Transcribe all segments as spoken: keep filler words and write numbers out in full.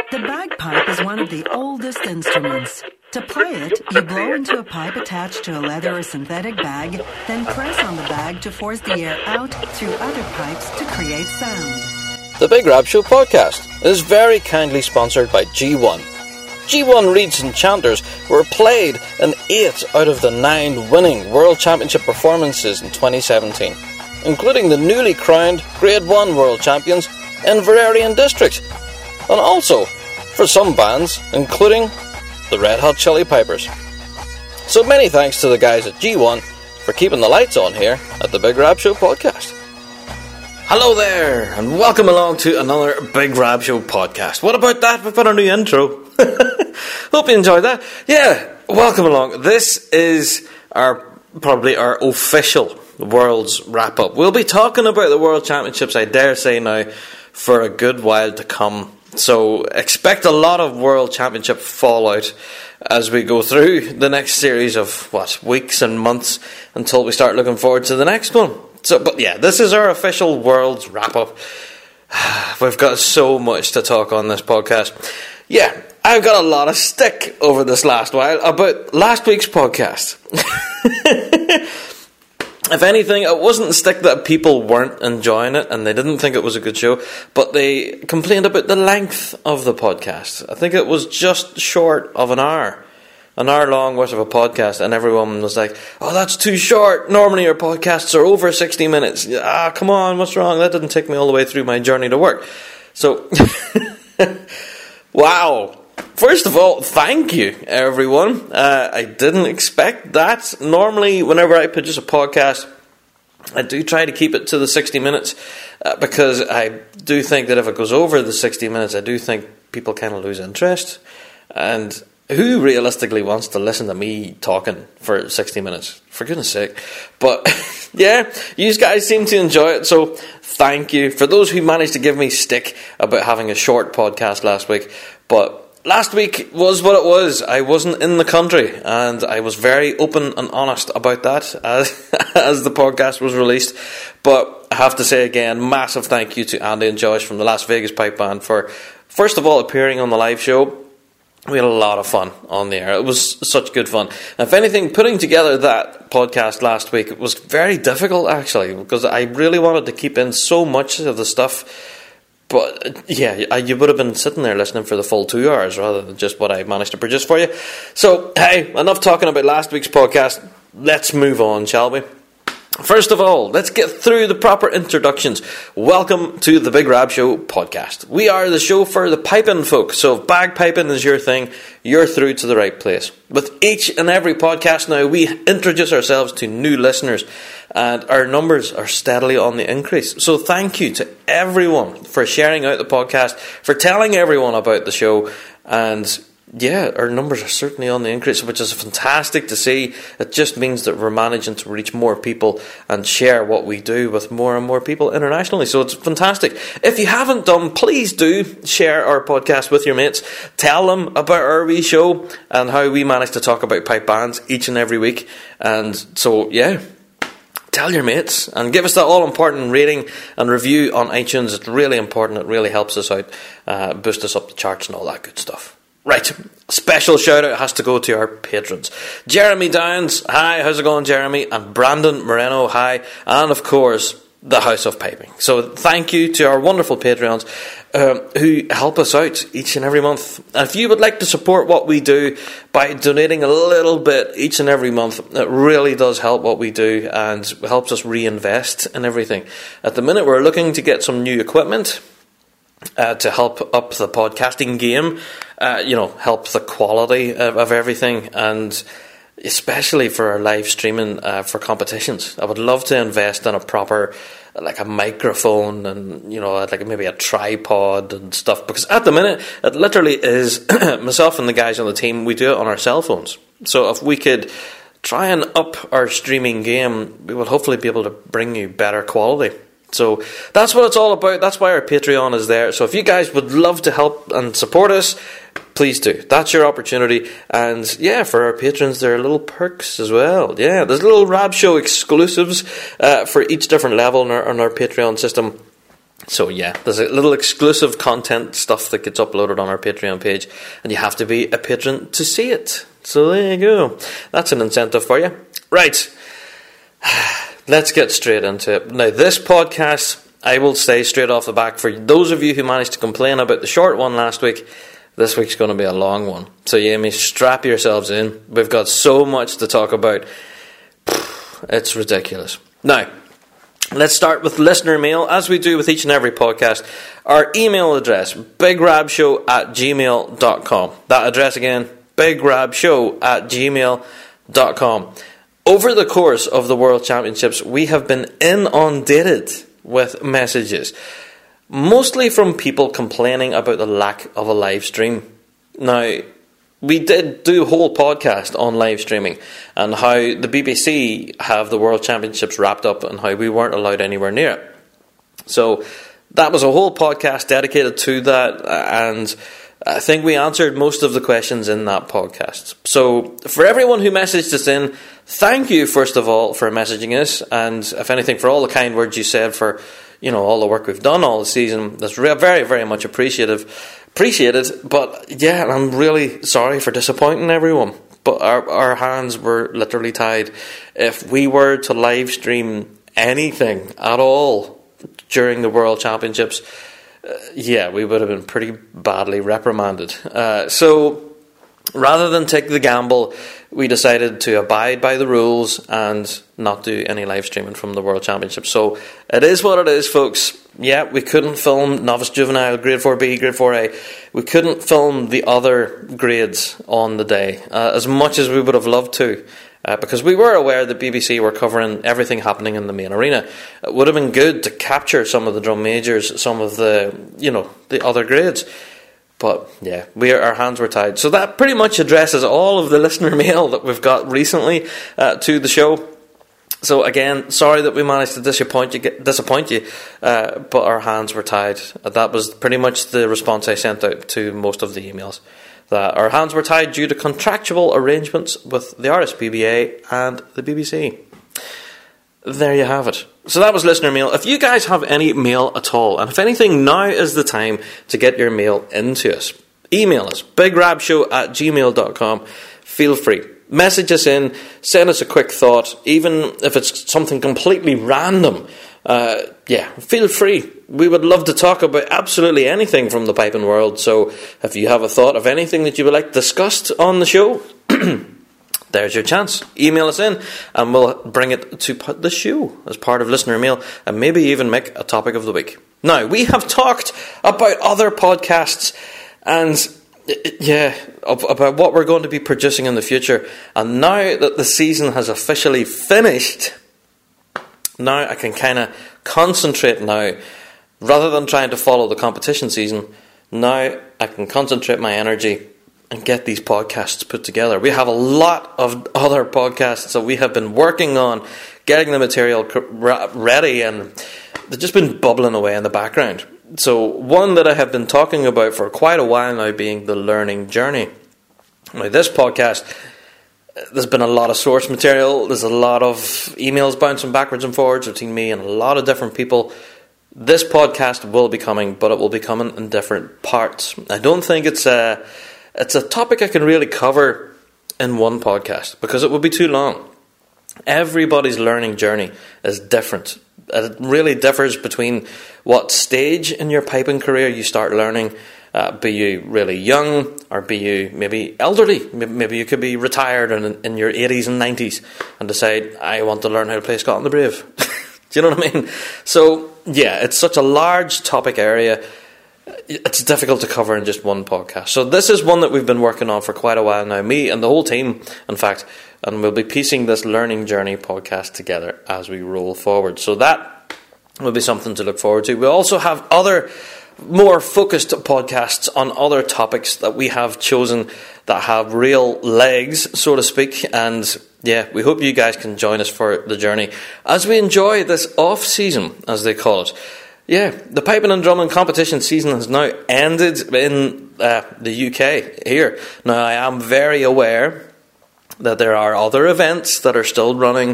The bagpipe is one of the oldest instruments. To play it, you blow into a pipe attached to a leather or synthetic bag, then press on the bag to force the air out through other pipes to create sound. The Big Rab Show podcast is very kindly sponsored by G one. G one reeds and chanters were played in eight out of the nine winning World Championship performances in twenty seventeen, including the newly crowned Grade one World Champions Inverarian District, and also for some bands, including the Red Hot Chili Peppers. So many thanks to the guys at G one for keeping the lights on here at the Big Rab Show podcast. Hello there, and welcome along to another Big Rab Show podcast. What about that? We've got a new intro. Hope you enjoyed that. Yeah, welcome along. This is our probably our official Worlds wrap-up. We'll be talking about the World Championships, I dare say now, for a good while to come. So expect a lot of World Championship fallout as we go through the next series of, what, weeks and months until we start looking forward to the next one. So, but yeah, this is our official Worlds wrap-up. We've got so much to talk on this podcast. Yeah, I've got a lot of stick over this last while about last week's podcast. If anything, it wasn't stick that people weren't enjoying it and they didn't think it was a good show, but they complained about the length of the podcast. I think it was just short of an hour. An hour long worth of a podcast, and everyone was like, oh, that's too short. Normally your podcasts are over sixty minutes. Ah, come on, what's wrong? That didn't take me all the way through my journey to work. So, wow. First of all, thank you, everyone. Uh, I didn't expect that. Normally, whenever I produce a podcast, I do try to keep it to the sixty minutes, uh, because I do think that if it goes over the sixty minutes, I do think people kind of lose interest. And who realistically wants to listen to me talking for sixty minutes? For goodness sake. But, yeah, you guys seem to enjoy it, so thank you. For those who managed to give me stick about having a short podcast last week, but last week was what it was. I wasn't in the country, and I was very open and honest about that as, as the podcast was released. But I have to say again, massive thank you to Andy and Josh from the Las Vegas Pipe Band for, first of all, appearing on the live show. We had a lot of fun on the air. It was such good fun. If anything, putting together that podcast last week was very difficult, actually, because I really wanted to keep in so much of the stuff. But, yeah, you would have been sitting there listening for the full two hours rather than just what I managed to produce for you. So, hey, enough talking about last week's podcast. Let's move on, shall we? First of all, let's get through the proper introductions. Welcome to the Big Rab Show podcast. We are the show for the piping folk, so if bagpiping is your thing, you're through to the right place. With each and every podcast now, we introduce ourselves to new listeners, and our numbers are steadily on the increase. So thank you to everyone for sharing out the podcast, for telling everyone about the show, and yeah, our numbers are certainly on the increase, which is fantastic to see. It just means that we're managing to reach more people and share what we do with more and more people internationally. So it's fantastic. If you haven't done, please do share our podcast with your mates. Tell them about our wee show and how we manage to talk about pipe bands each and every week. And so, yeah, tell your mates and give us that all-important rating and review on iTunes. It's really important. It really helps us out, uh, boost us up the charts and all that good stuff. Right, special shout out has to go to our patrons. Jeremy Downs, hi, how's it going, Jeremy? And Brandon Moreno, hi. And of course, the House of Piping. So thank you to our wonderful Patreons um, who help us out each and every month. And if you would like to support what we do by donating a little bit each and every month, it really does help what we do and helps us reinvest in everything. At the minute, we're looking to get some new equipment Uh, to help up the podcasting game, uh, you know, help the quality of, of everything, and especially for our live streaming uh, for competitions. I would love to invest in a proper, like a microphone and, you know, like maybe a tripod and stuff, because at the minute, it literally is, myself and the guys on the team, we do it on our cell phones. So if we could try and up our streaming game, we will hopefully be able to bring you better quality. So that's what it's all about. That's why our Patreon is there. So if you guys would love to help and support us, please do. That's your opportunity. And yeah, for our patrons, there are little perks as well. Yeah, there's little Rab Show exclusives uh, for each different level on our, on our Patreon system. So yeah, there's a little exclusive content stuff that gets uploaded on our Patreon page, and you have to be a patron to see it. So there you go. That's an incentive for you. Right. Let's get straight into it. Now, this podcast, I will say straight off the back, for those of you who managed to complain about the short one last week, this week's going to be a long one. So you may strap yourselves in. We've got so much to talk about. It's ridiculous. Now, let's start with listener mail, as we do with each and every podcast. Our email address, bigrabshow at gmail dot com. That address again, bigrabshow at gmail dot com. Over the course of the World Championships, we have been inundated with messages, mostly from people complaining about the lack of a live stream. Now, we did do a whole podcast on live streaming and how the B B C have the World Championships wrapped up and how we weren't allowed anywhere near it. So that was a whole podcast dedicated to that, and I think we answered most of the questions in that podcast. So for everyone who messaged us in, thank you first of all for messaging us, and if anything, for all the kind words you said, for, you know, all the work we've done all the season. That's re- very, very much appreciative. Appreciated, but yeah, I'm really sorry for disappointing everyone. But our our hands were literally tied. If we were to live stream anything at all during the World Championships, uh, yeah, we would have been pretty badly reprimanded. Uh, so rather than take the gamble, we decided to abide by the rules and not do any live streaming from the World Championships. So it is what it is, folks. Yeah, we couldn't film Novice Juvenile, Grade four B, Grade four A. We couldn't film the other grades on the day, uh, as much as we would have loved to, uh, because we were aware that B B C were covering everything happening in the main arena. It would have been good to capture some of the drum majors, some of the, you know, the other grades. But yeah, we our hands were tied. So that pretty much addresses all of the listener mail that we've got recently uh, to the show. So again, sorry that we managed to disappoint you, disappoint you, uh, but our hands were tied. That was pretty much the response I sent out to most of the emails. That our hands were tied due to contractual arrangements with the Artists P B A and the B B C. There you have it. So that was listener mail. If you guys have any mail at all, and if anything, now is the time to get your mail into us. Email us, bigrabshow at gmail dot com. Feel free. Message us in, send us a quick thought, even if it's something completely random. Uh, yeah, feel free. We would love to talk about absolutely anything from the piping world. So if you have a thought of anything that you would like discussed on the show, there's your chance. Email us in and we'll bring it to the show as part of listener mail, and maybe even make a topic of the week. Now, we have talked about other podcasts and yeah, about what we're going to be producing in the future. And now that the season has officially finished, now I can kind of concentrate now. Rather than trying to follow the competition season, now I can concentrate my energy and get these podcasts put together. We have a lot of other podcasts that we have been working on, getting the material ready, and they've just been bubbling away in the background. So one that I have been talking about for quite a while now being the learning journey. Now this podcast, there's been a lot of source material, there's a lot of emails bouncing backwards and forwards between me and a lot of different people. This podcast will be coming, but it will be coming in different parts. I don't think it's a, it's a topic I can really cover in one podcast because it would be too long. Everybody's learning journey is different. It really differs between what stage in your piping career you start learning. Uh, be you really young, or be you maybe elderly. Maybe you could be retired in, in your eighties and nineties and decide, I want to learn how to play Scotland the Brave. Do you know what I mean? So, yeah, it's such a large topic area. It's difficult to cover in just one podcast. So this is one that we've been working on for quite a while now. Me and the whole team, in fact. And we'll be piecing this learning journey podcast together as we roll forward. So that will be something to look forward to. We also have other more focused podcasts on other topics that we have chosen that have real legs, so to speak. And yeah, we hope you guys can join us for the journey as we enjoy this off-season, as they call it. Yeah, the piping and drumming competition season has now ended in uh, the U K here. Now, I am very aware that there are other events that are still running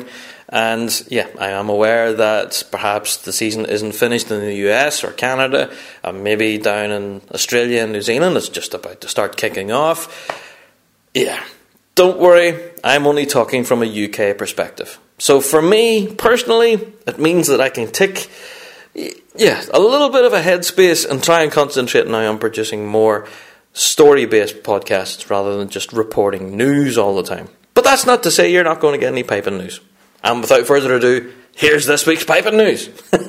And yeah, I am aware that perhaps the season isn't finished in the U S or Canada, and maybe down in Australia and New Zealand it's just about to start kicking off. Yeah, don't worry, I'm only talking from a U K perspective. So for me, personally, it means that I can tick, yeah, a little bit of a headspace and try and concentrate now on producing more story-based podcasts rather than just reporting news all the time. But that's not to say you're not going to get any piping news. And without further ado, here's this week's piping news.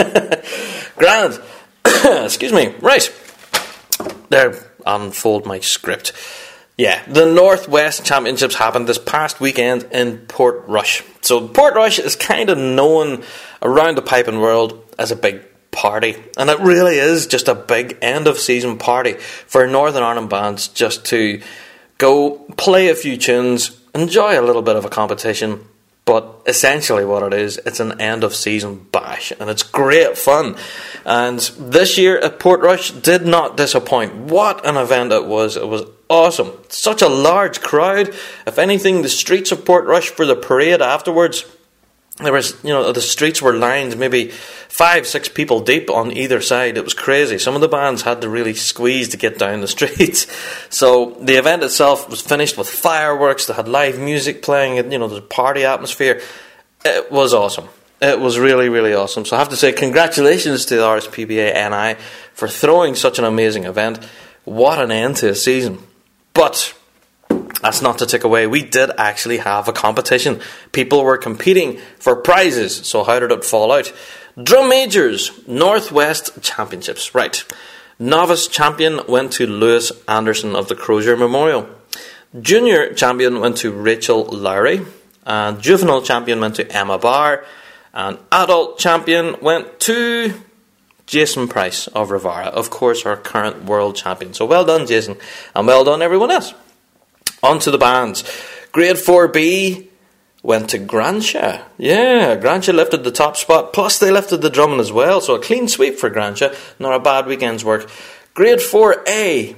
Grand. Excuse me. Right. There, unfold my script. Yeah, the Northwest Championships happened this past weekend in Portrush. So Portrush is kind of known around the piping world as a big party, and it really is just a big end of season party for Northern Ireland bands just to go play a few tunes, enjoy a little bit of a competition. But essentially what it is, it's an end of season bash, and it's great fun. And this year at Portrush did not disappoint. What an event it was. It was awesome. Such a large crowd. If anything, the streets of Portrush for the parade afterwards, there was, you know, the streets were lined maybe five, six people deep on either side. It was crazy. Some of the bands had to really squeeze to get down the streets. So the event itself was finished with fireworks. They had live music playing. You know, there's a party atmosphere. It was awesome. It was really, really awesome. So I have to say congratulations to the R S P B A N I for throwing such an amazing event. What an end to a season. But that's not to take away, we did actually have a competition. People were competing for prizes. So how did it fall out? Drum Majors, Northwest Championships. Right. Novice champion went to Lewis Anderson of the Crozier Memorial. Junior champion went to Rachel Lowry. And juvenile champion went to Emma Barr. And adult champion went to Jason Price of Rivara. Of course, our current world champion. So well done, Jason. And well done, everyone else. On to the bands. Grade four B went to Gransha. Yeah, Gransha lifted the top spot, plus they lifted the drumming as well, so a clean sweep for Gransha. Not a bad weekend's work. Grade four A,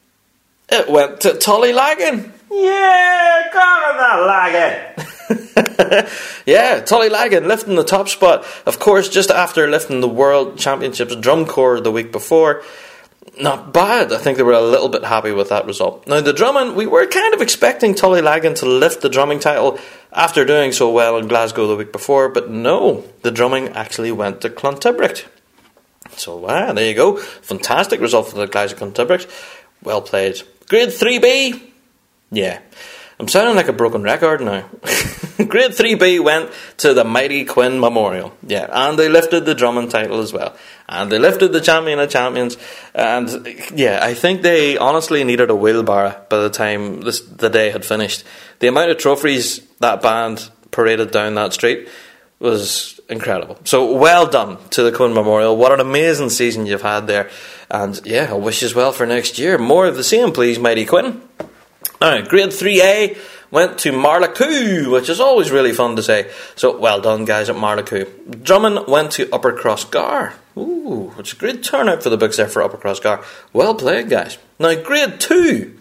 it went to Tullylagan. Yeah, come on that Lagan. Yeah, Tullylagan lifting the top spot. Of course, just after lifting the World Championships drum corps the week before. Not bad. I think they were a little bit happy with that result. Now, the drumming, we were kind of expecting Tullylagan to lift the drumming title after doing so well in Glasgow the week before, but no, the drumming actually went to Clontibricht. So, wow, there you go. Fantastic result for the guys at Clontibricht. Well played. Grade three B, yeah. I'm sounding like a broken record now. Grade three B went to the mighty Quinn Memorial. Yeah, and they lifted the drumming title as well. And they lifted the champion of champions. And yeah, I think they honestly needed a wheelbarrow by the time this, the day had finished. The amount of trophies that band paraded down that street was incredible. So well done to the Quinn Memorial. What an amazing season you've had there. And yeah, I wish you well for next year. More of the same, please, mighty Quinn. Alright, grade three A went to Marlacoo, which is always really fun to say. So, well done, guys, at Marlacoo. Drummond went to Upper Crossgar. Ooh, which is a great turnout for the books there for Upper Crossgar. Well played, guys. Now, grade two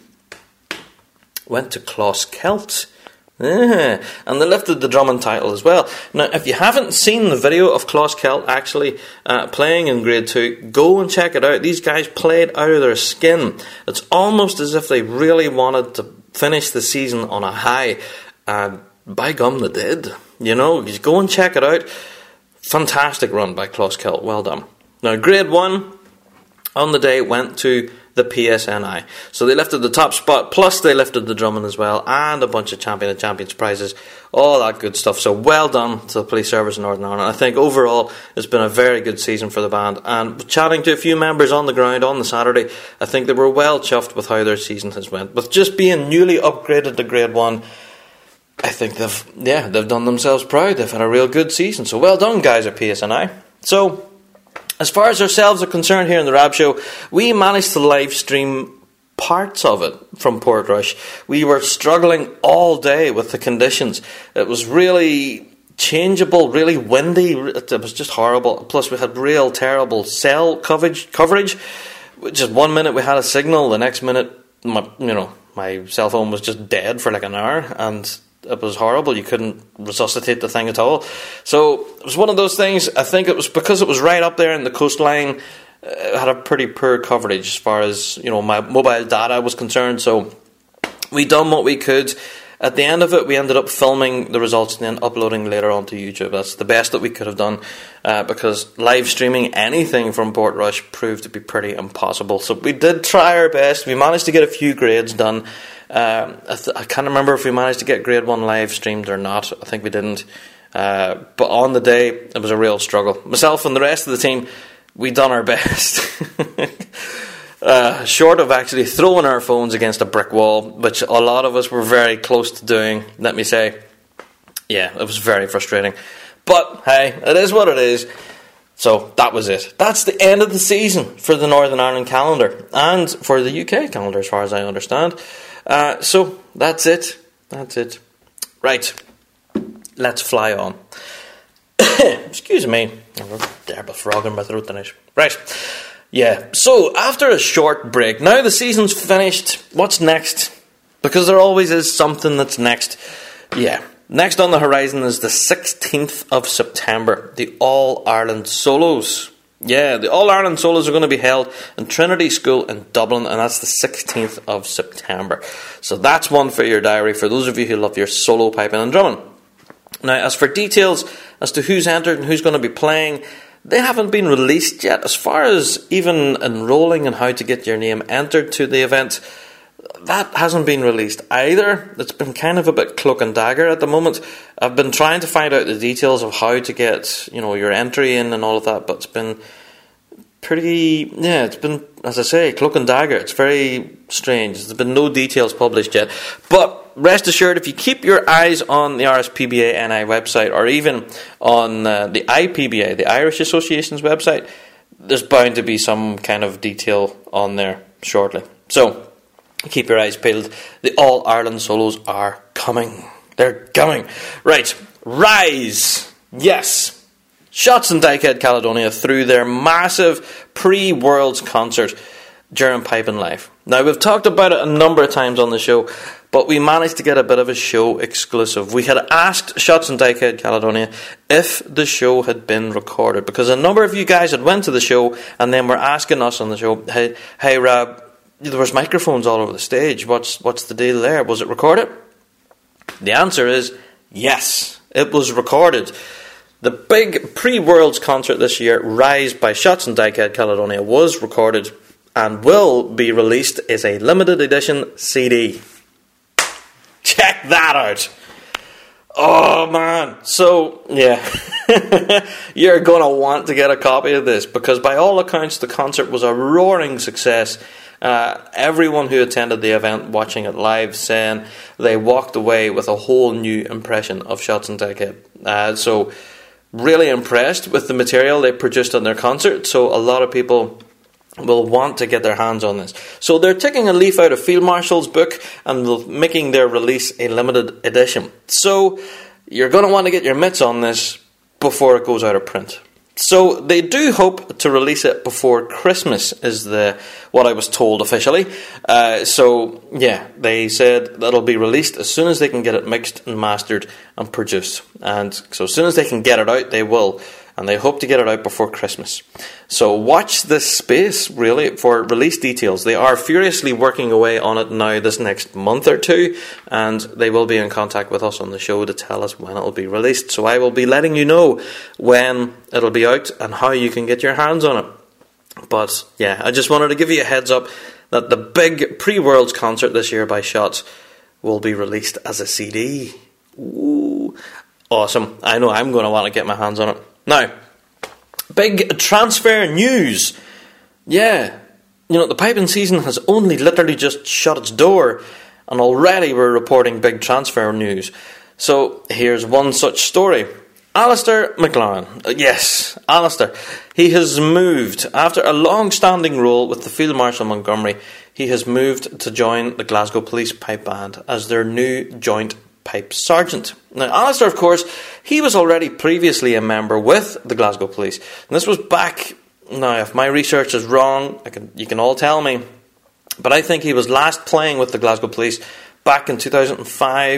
went to Closkelt. Yeah, and they lifted the Drummond title as well. Now, if you haven't seen the video of Closkelt actually uh, playing in grade two, go and check it out. These guys played out of their skin. It's almost as if they really wanted to finish the season on a high. And by gum, they did. You know, just go and check it out. Fantastic run by Closkelt. Well done. Now, grade one on the day went to the P S N I. So they lifted the top spot, plus they lifted the drumming as well, and a bunch of Champion of Champions prizes, all that good stuff. So well done to the Police Service in Northern Ireland. I think overall it's been a very good season for the band, and chatting to a few members on the ground on the Saturday, I think they were well chuffed with how their season has went. With just being newly upgraded to grade one, I think they've, yeah, they've done themselves proud. They've had a real good season. So well done, guys, at P S N I. So, as far as ourselves are concerned here in the Rab Show, we managed to live stream parts of it from Portrush. We were struggling all day with the conditions. It was really changeable, really windy. It was just horrible. Plus, we had real terrible cell coverage. Coverage. Just one minute we had a signal, the next minute, my, you know, my cell phone was just dead for like an hour, and it was horrible. You couldn't resuscitate the thing at all. So it was one of those things. I think it was because it was right up there in the coastline. It had a pretty poor coverage as far as, you know, my mobile data was concerned. So we done what we could. At the end of it, we ended up filming the results and then uploading later onto YouTube. That's the best that we could have done, uh, because live streaming anything from Portrush proved to be pretty impossible. So we did try our best. We managed to get a few grades done. Um, I, th- I can't remember if we managed to get grade one live streamed or not. I think we didn't. Uh, but on the day, it was a real struggle. Myself and the rest of the team, we done our best. Uh, short of actually throwing our phones against a brick wall, which a lot of us were very close to doing, let me say. Yeah, it was very frustrating. But, hey, it is what it is. So, that was it. That's the end of the season for the Northern Ireland calendar. And for the U K calendar, as far as I understand. Uh, so, that's it. That's it. Right. Let's fly on. Excuse me. I'm terrible frog in my throat tonight. Right. Yeah, so after a short break, now the season's finished, what's next? Because there always is something that's next. Yeah, next on the horizon is the sixteenth of September, the All-Ireland Solos. Yeah, the All-Ireland Solos are going to be held in Trinity School in Dublin, and that's the sixteenth of September. So that's one for your diary, for those of you who love your solo piping and drumming. Now, as for details as to who's entered and who's going to be playing, they haven't been released yet. As far as even enrolling and how to get your name entered to the event, that hasn't been released either. It's been kind of a bit cloak and dagger at the moment. I've been trying to find out the details of how to get, you know, your entry in and all of that, but it's been pretty, yeah, it's been, as I say, cloak and dagger. It's very strange. There's been no details published yet. But rest assured, if you keep your eyes on the R S P B A N I website, or even on uh, the I P B A, the Irish Association's website, there's bound to be some kind of detail on there shortly. So, keep your eyes peeled. The All-Ireland Solos are coming. They're coming. Right, Rise. Yes. Shots in Dykehead, Caledonia, through their massive pre-Worlds concert during Piping Live. Now, we've talked about it a number of times on the show, but we managed to get a bit of a show exclusive. We had asked Shots in Dykehead, Caledonia, if the show had been recorded, because a number of you guys had went to the show and then were asking us on the show, hey, hey Rob, there was microphones all over the stage. What's what's the deal there? Was it recorded? The answer is yes, it was recorded. The big pre-Worlds concert this year, Rise by Shots in Dykehead, Caledonia, was recorded and will be released as a limited edition C D. Check that out. Oh, man. So, yeah. You're going to want to get a copy of this, because by all accounts, the concert was a roaring success. Uh, everyone who attended the event, watching it live, saying they walked away with a whole new impression of Shots in Dykehead. Uh, so, really impressed with the material they produced on their concert. So, a lot of people will want to get their hands on this. So they're taking a leaf out of Field Marshal's book and making their release a limited edition. So you're going to want to get your mitts on this before it goes out of print. So they do hope to release it before Christmas, is the what I was told officially. Uh, so yeah, they said that'll be released as soon as they can get it mixed and mastered and produced. And so as soon as they can get it out, they will. And they hope to get it out before Christmas. So watch this space, really, for release details. They are furiously working away on it now this next month or two, and they will be in contact with us on the show to tell us when it will be released. So I will be letting you know when it will be out and how you can get your hands on it. But yeah, I just wanted to give you a heads up that the big pre-Worlds concert this year by Shots will be released as a C D. Ooh, awesome. I know I'm going to want to get my hands on it. Now, big transfer news. Yeah, you know, the piping season has only literally just shut its door, and already we're reporting big transfer news. So, here's one such story. Alistair McLaren. Uh, yes, Alistair. He has moved. After a long-standing role with the Field Marshal Montgomery, he has moved to join the Glasgow Police Pipe Band as their new joint pipe sergeant. Now, Alistair, of course, he was already previously a member with the Glasgow Police. And this was back, now if my research is wrong, I can you can all tell me, but I think he was last playing with the Glasgow Police back in two thousand five,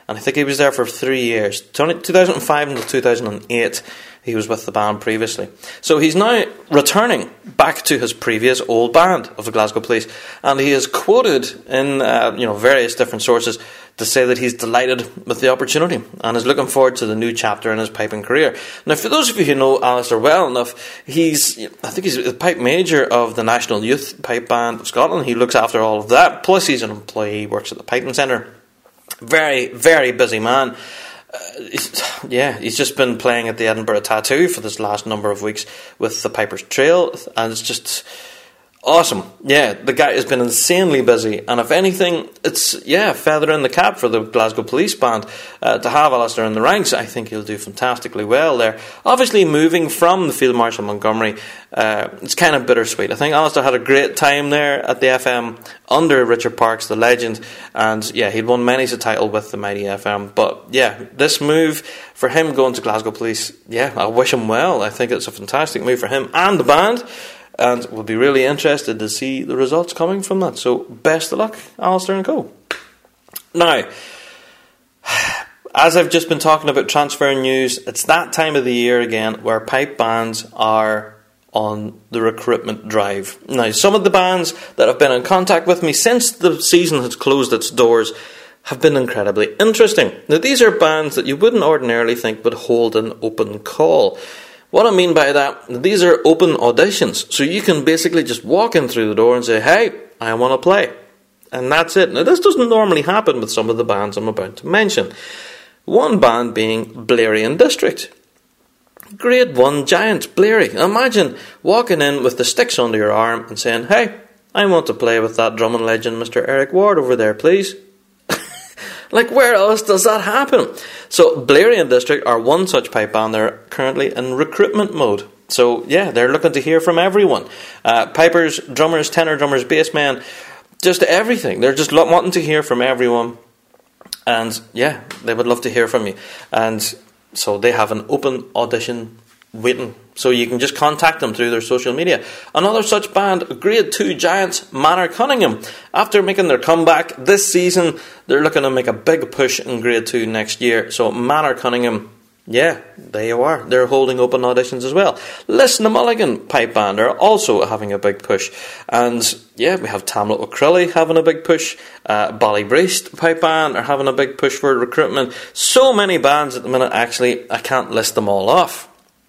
and I think he was there for three years. two thousand five until two thousand eight, he was with the band previously. So he's now returning back to his previous old band of the Glasgow Police, and he is quoted in uh, you know various different sources to say that he's delighted with the opportunity and is looking forward to the new chapter in his piping career. Now, for those of you who know Alistair well enough, he's, I think he's the pipe major of the National Youth Pipe Band of Scotland. He looks after all of that. Plus, he's an employee, works at the Piping Centre. Very, very busy man. Uh, he's, yeah, he's just been playing at the Edinburgh Tattoo for this last number of weeks with the Piper's Trail, and it's just awesome. Yeah, the guy has been insanely busy, and if anything, it's, yeah, feather in the cap for the Glasgow Police Band uh, to have Alistair in the ranks. I think he'll do fantastically well there. Obviously, moving from the Field Marshal Montgomery, uh, it's kind of bittersweet. I think Alistair had a great time there at the F M under Richard Parkes, the legend, and yeah, he'd won many a title with the mighty F M. But yeah, this move for him going to Glasgow Police, yeah, I wish him well. I think it's a fantastic move for him and the band, and we'll be really interested to see the results coming from that. So, best of luck, Alistair and co. Now, as I've just been talking about transfer news, it's that time of the year again where pipe bands are on the recruitment drive. Now, some of the bands that have been in contact with me since the season has closed its doors have been incredibly interesting. Now, these are bands that you wouldn't ordinarily think would hold an open call. What I mean by that, these are open auditions, so you can basically just walk in through the door and say, hey, I want to play. And that's it. Now, this doesn't normally happen with some of the bands I'm about to mention. One band being Blarion District. Grade one giant, Blary. Imagine walking in with the sticks under your arm and saying, hey, I want to play with that drumming legend, Mister Eric Ward, over there, please. Like, where else does that happen? So, Blarion District are one such pipe band. They're currently in recruitment mode. So, yeah, they're looking to hear from everyone. Uh, pipers, drummers, tenor drummers, bassmen, just everything. They're just lo- wanting to hear from everyone. And, yeah, they would love to hear from you. And so they have an open audition waiting. So you can just contact them through their social media. Another such band, Grade two giants, Manor Cunningham. After making their comeback this season, they're looking to make a big push in Grade two next year. So Manor Cunningham, yeah, there you are. They're holding open auditions as well. Listen to Mulligan Pipe Band are also having a big push. And yeah, we have Tamlet O'Crully having a big push. Uh, Ballybreast Pipe Band are having a big push for recruitment. So many bands at the minute, actually, I can't list them all off.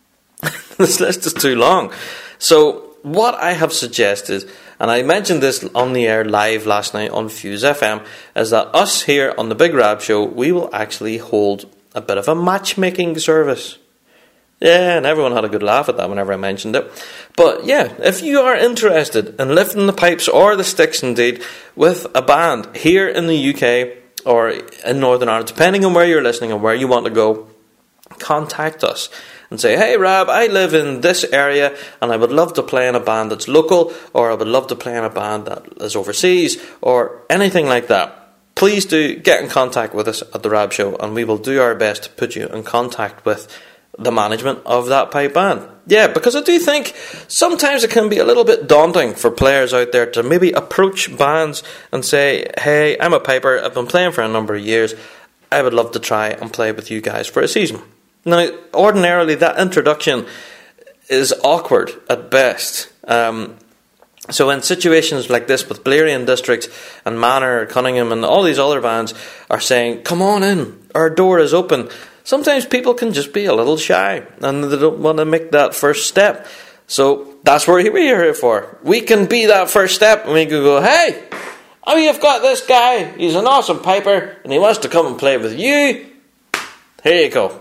This list is too long. So what I have suggested, and I mentioned this on the air live last night on Fuse F M, is that us here on the Big Rab Show, we will actually hold a bit of a matchmaking service. Yeah, and everyone had a good laugh at that whenever I mentioned it. But yeah, if you are interested in lifting the pipes or the sticks indeed with a band here in the U K or in Northern Ireland, depending on where you're listening and where you want to go, contact us and say, hey Rab, I live in this area and I would love to play in a band that's local, or I would love to play in a band that is overseas, or anything like that. Please do get in contact with us at the Rab Show, and we will do our best to put you in contact with the management of that pipe band. Yeah, because I do think sometimes it can be a little bit daunting for players out there to maybe approach bands and say, hey, I'm a piper, I've been playing for a number of years, I would love to try and play with you guys for a season. Now, ordinarily, that introduction is awkward at best. Um, so in situations like this with Blarion District and Manor, Cunningham and all these other bands are saying, come on in, our door is open, sometimes people can just be a little shy and they don't want to make that first step. So that's what we're here for. We can be that first step, and we can go, hey, oh, you've got this guy, he's an awesome piper and he wants to come and play with you. Here you go.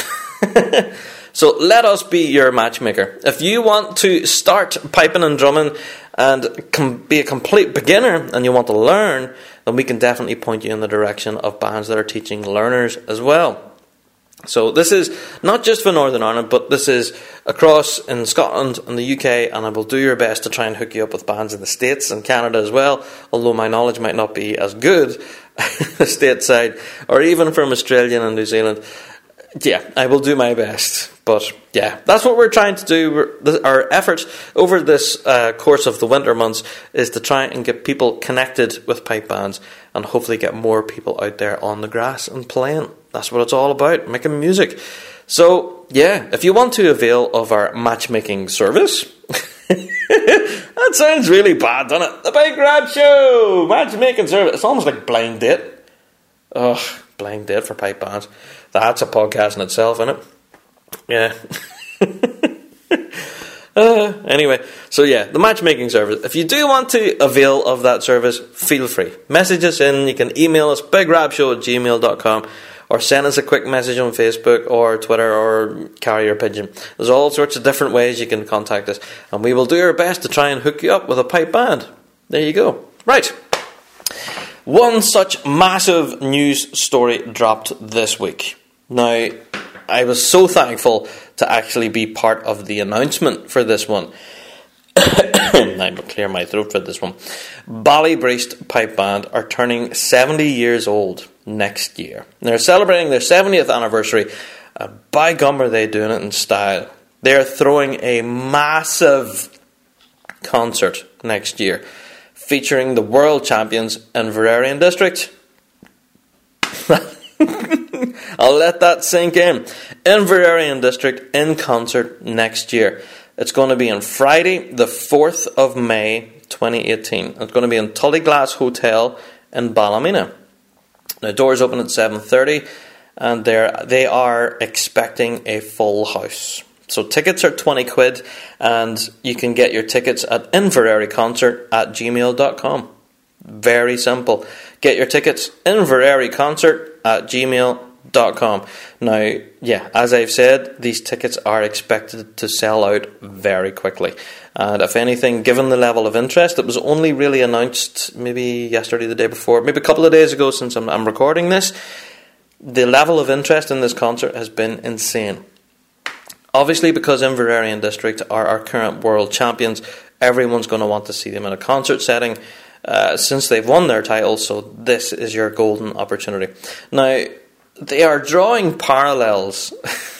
So let us be your matchmaker. If you want to start piping and drumming and com- be a complete beginner and you want to learn, then we can definitely point you in the direction of bands that are teaching learners as well. So this is not just for Northern Ireland, but this is across in Scotland and the U K, and I will do your best to try and hook you up with bands in the States and Canada as well, although my knowledge might not be as good stateside, or even from Australia and New Zealand. yeah, I will do my best. But yeah, that's what we're trying to do. We're, our efforts over this uh, course of the winter months is to try and get people connected with pipe bands and hopefully get more people out there on the grass and playing. That's what it's all about, making music. So yeah, if you want to avail of our matchmaking service, that sounds really bad, doesn't it? The Big Rab Show matchmaking service. It's almost like Blind Date. Ugh, Blind Date for pipe bands. That's a podcast in itself, isn't it? Yeah. uh, anyway, so yeah, the matchmaking service. If you do want to avail of that service, feel free. Message us in. You can email us bigrabshow at gmail dot com or send us a quick message on Facebook or Twitter or carrier pigeon. There's all sorts of different ways you can contact us, and we will do our best to try and hook you up with a pipe band. There you go. Right. One such massive news story dropped this week. Now, I was so thankful to actually be part of the announcement for this one. I'm going to clear my throat for this one. Ballybreast Pipe Band are turning seventy years old next year. They're celebrating their seventieth anniversary, and by gum are they doing it in style. They're throwing a massive concert next year, featuring the world champions Inverarian District. I'll let that sink in. Inverarian District in concert next year. It's going to be on Friday, the fourth of May, twenty eighteen. It's going to be in Tullyglass Hotel in Ballymena. The doors open at seven thirty, and they're, they are expecting a full house. So tickets are twenty quid, and you can get your tickets at inveraryconcert at gmail dot com. Very simple. Get your tickets, inveraryconcert at gmail dot com. Now, yeah, as I've said, these tickets are expected to sell out very quickly. And if anything, given the level of interest, it was only really announced maybe yesterday, the day before, maybe a couple of days ago since I'm, I'm recording this. The level of interest in this concert has been insane. Obviously, because Inverarian District are our current world champions, everyone's going to want to see them in a concert setting uh, since they've won their title, so this is your golden opportunity. Now, they are drawing parallels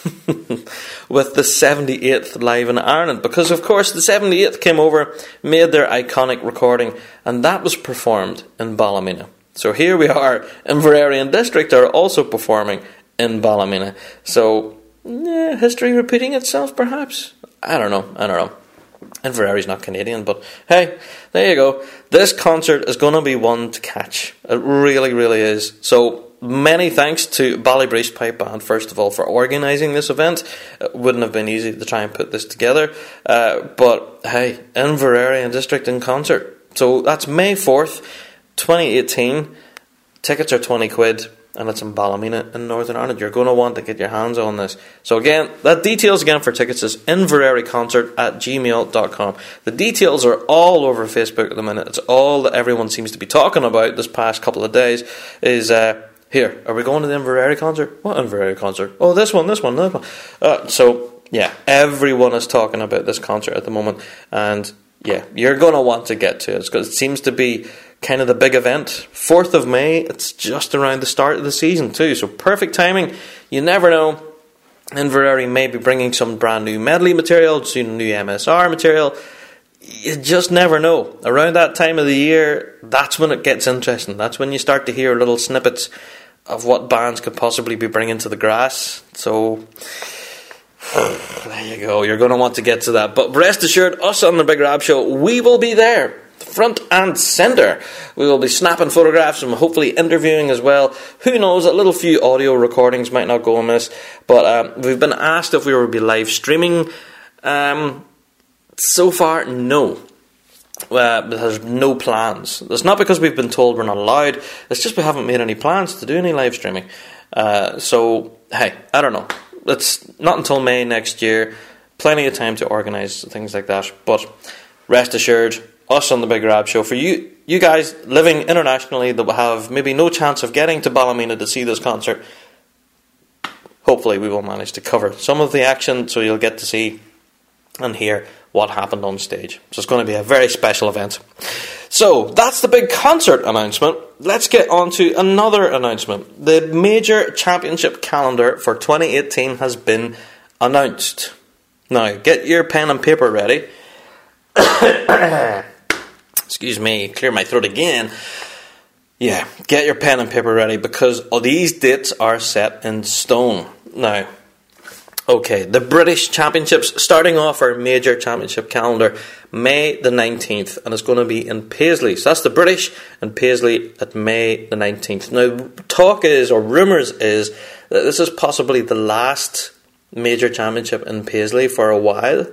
with the seventy-eighth Live in Ireland, because of course the seventy-eighth came over, made their iconic recording, and that was performed in Ballymena. So here we are, Inverarian District are also performing in Ballymena. So, yeah, history repeating itself perhaps? I don't know, I don't know. Inverary's not Canadian, but hey, there you go. This concert is going to be one to catch. It really, really is. So, many thanks to Ballybreast Pipe Band, first of all, for organising this event. It wouldn't have been easy to try and put this together. Uh, but, hey, Inverarian District in concert. So, that's May fourth, twenty eighteen. Tickets are twenty quid. And it's in Ballymena in Northern Ireland. You're going to want to get your hands on this. So again, that details again for tickets is inveraryconcert at gmail dot com. The details are all over Facebook at the minute. It's all that everyone seems to be talking about this past couple of days. Is uh, here, are we going to the Inverary concert? What Inverary concert? Oh, this one, this one, this one. Uh, so yeah, everyone is talking about this concert at the moment. And yeah, you're going to want to get to it because it seems to be kind of the big event. fourth of May, it's just around the start of the season too, so perfect timing. You never know, Inverary may be bringing some brand new medley material, some new M S R material. You just never know. Around that time of the year, that's when it gets interesting. That's when you start to hear little snippets of what bands could possibly be bringing to the grass. So there you go, you're going to want to get to that. But rest assured, us on the Big Rab Show, we will be there, front and centre. We will be snapping photographs and hopefully interviewing as well. Who knows, a little few audio recordings might not go amiss, but um, we've been asked if we will be live streaming. Um, so far, no. Uh, there's no plans. It's not because we've been told we're not allowed, it's just we haven't made any plans to do any live streaming. Uh, so, hey, I don't know. It's not until May next year. Plenty of time to organise things like that, but rest assured, us on the Big Rab Show, for you you guys living internationally that will have maybe no chance of getting to Ballymena to see this concert, hopefully we will manage to cover some of the action so you'll get to see and hear what happened on stage. So it's going to be a very special event. So that's the big concert announcement. let's get on to another announcement. The major championship calendar for twenty eighteen has been announced. Now, get your pen and paper ready. Excuse me, clear my throat again. Yeah, get your pen and paper ready because all these dates are set in stone. Now, okay, the British Championships, starting off our major championship calendar, May the nineteenth, and it's going to be in Paisley. So that's the British and Paisley at May the nineteenth. Now, talk is, or rumours is, that this is possibly the last major championship in Paisley for a while.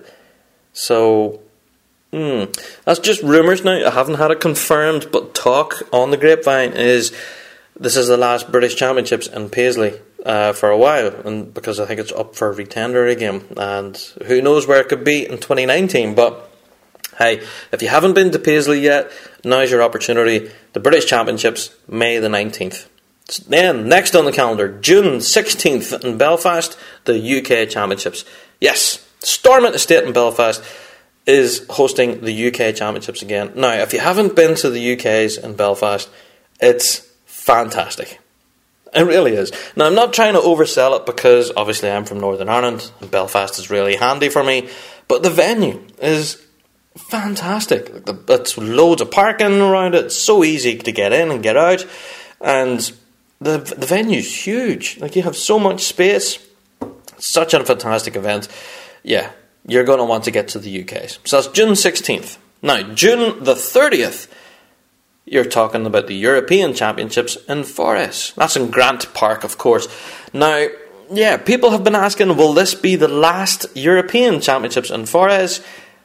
So, hmm, that's just rumours now. I haven't had it confirmed, but talk on the grapevine is this is the last British Championships in Paisley uh, for a while, and because I think it's up for retender again, and who knows where it could be in twenty nineteen. But hey, if you haven't been to Paisley yet, now's your opportunity. The British Championships, May the nineteenth. Then, next on the calendar, June sixteenth in Belfast, the U K Championships. Yes, Stormont Estate in Belfast is hosting the U K Championships again. Now, if you haven't been to the U K's in Belfast, it's fantastic. It really is. Now, I'm not trying to oversell it because obviously I'm from Northern Ireland and Belfast is really handy for me, but the venue is fantastic. It's loads of parking around it. It's so easy to get in and get out, and the the venue's huge. Like, you have so much space. Such a fantastic event. Yeah, you're going to want to get to the U K's. So that's June sixteenth. Now, June the thirtieth, you're talking about the European Championships in Forres. That's in Grant Park, of course. Now, yeah, people have been asking, will this be the last European Championships in Forres?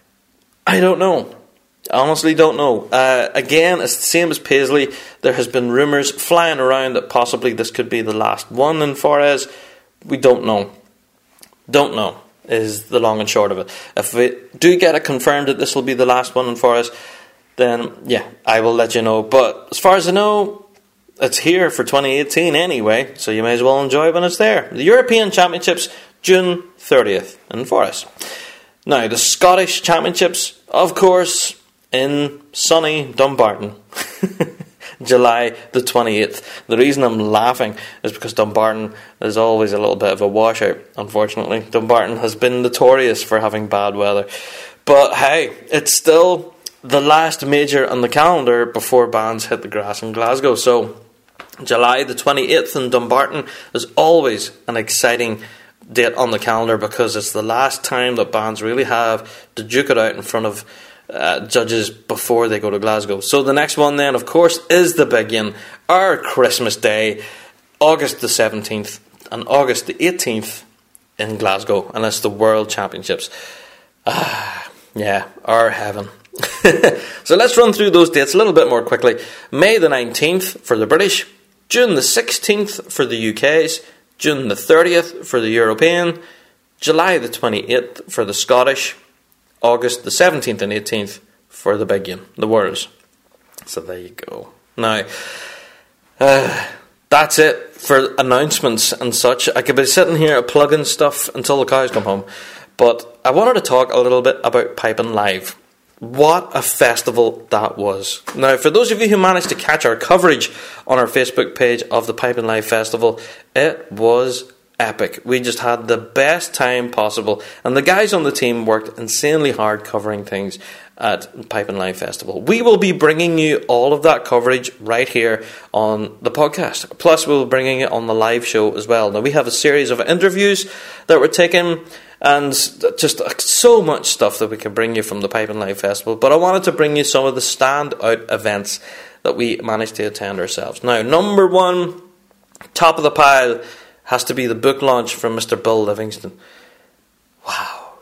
I don't know. I honestly don't know. Uh, again, it's the same as Paisley. There has been rumours flying around that possibly this could be the last one in Forres. We don't know. Don't know is the long and short of it. If we do get it confirmed that this will be the last one in Forres, then yeah, I will let you know. But as far as I know, it's here for twenty eighteen anyway, so you may as well enjoy it when it's there. The European Championships, June thirtieth in Forres. Now, the Scottish Championships, of course, in sunny Dumbarton, July the twenty-eighth. The reason I'm laughing is because Dumbarton is always a little bit of a washout, unfortunately. Dumbarton has been notorious for having bad weather. But hey, it's still the last major on the calendar before bands hit the grass in Glasgow. So, July the twenty-eighth in Dumbarton is always an exciting date on the calendar because it's the last time that bands really have to duke it out in front of uh, judges before they go to Glasgow. So the next one then, of course, is the big one, our Christmas Day, August the seventeenth and August the eighteenth in Glasgow, and it's the World Championships. Ah, yeah, our heaven. So let's run through those dates a little bit more quickly. May the nineteenth for the British, June the sixteenth for the U K's, June the thirtieth for the European, July the twenty-eighth for the Scottish, August the seventeenth and eighteenth for the big one, the Worlds. So there you go. Now, uh, that's it for announcements and such. I could be sitting here plugging stuff until the cows come home, but I wanted to talk a little bit about Piping Live. What a festival that was. Now, for those of you who managed to catch our coverage on our Facebook page of the Piping Live Festival, it was epic. We just had the best time possible, and the guys on the team worked insanely hard covering things at Piping Live Festival. We will be bringing you all of that coverage right here on the podcast. Plus, we'll be bringing it on the live show as well. Now, we have a series of interviews that were taken, and just so much stuff that we can bring you from the Piping Live Festival. But I wanted to bring you some of the standout events that we managed to attend ourselves. Now, number one, top of the pile, has to be the book launch from Mister Bill Livingston. Wow.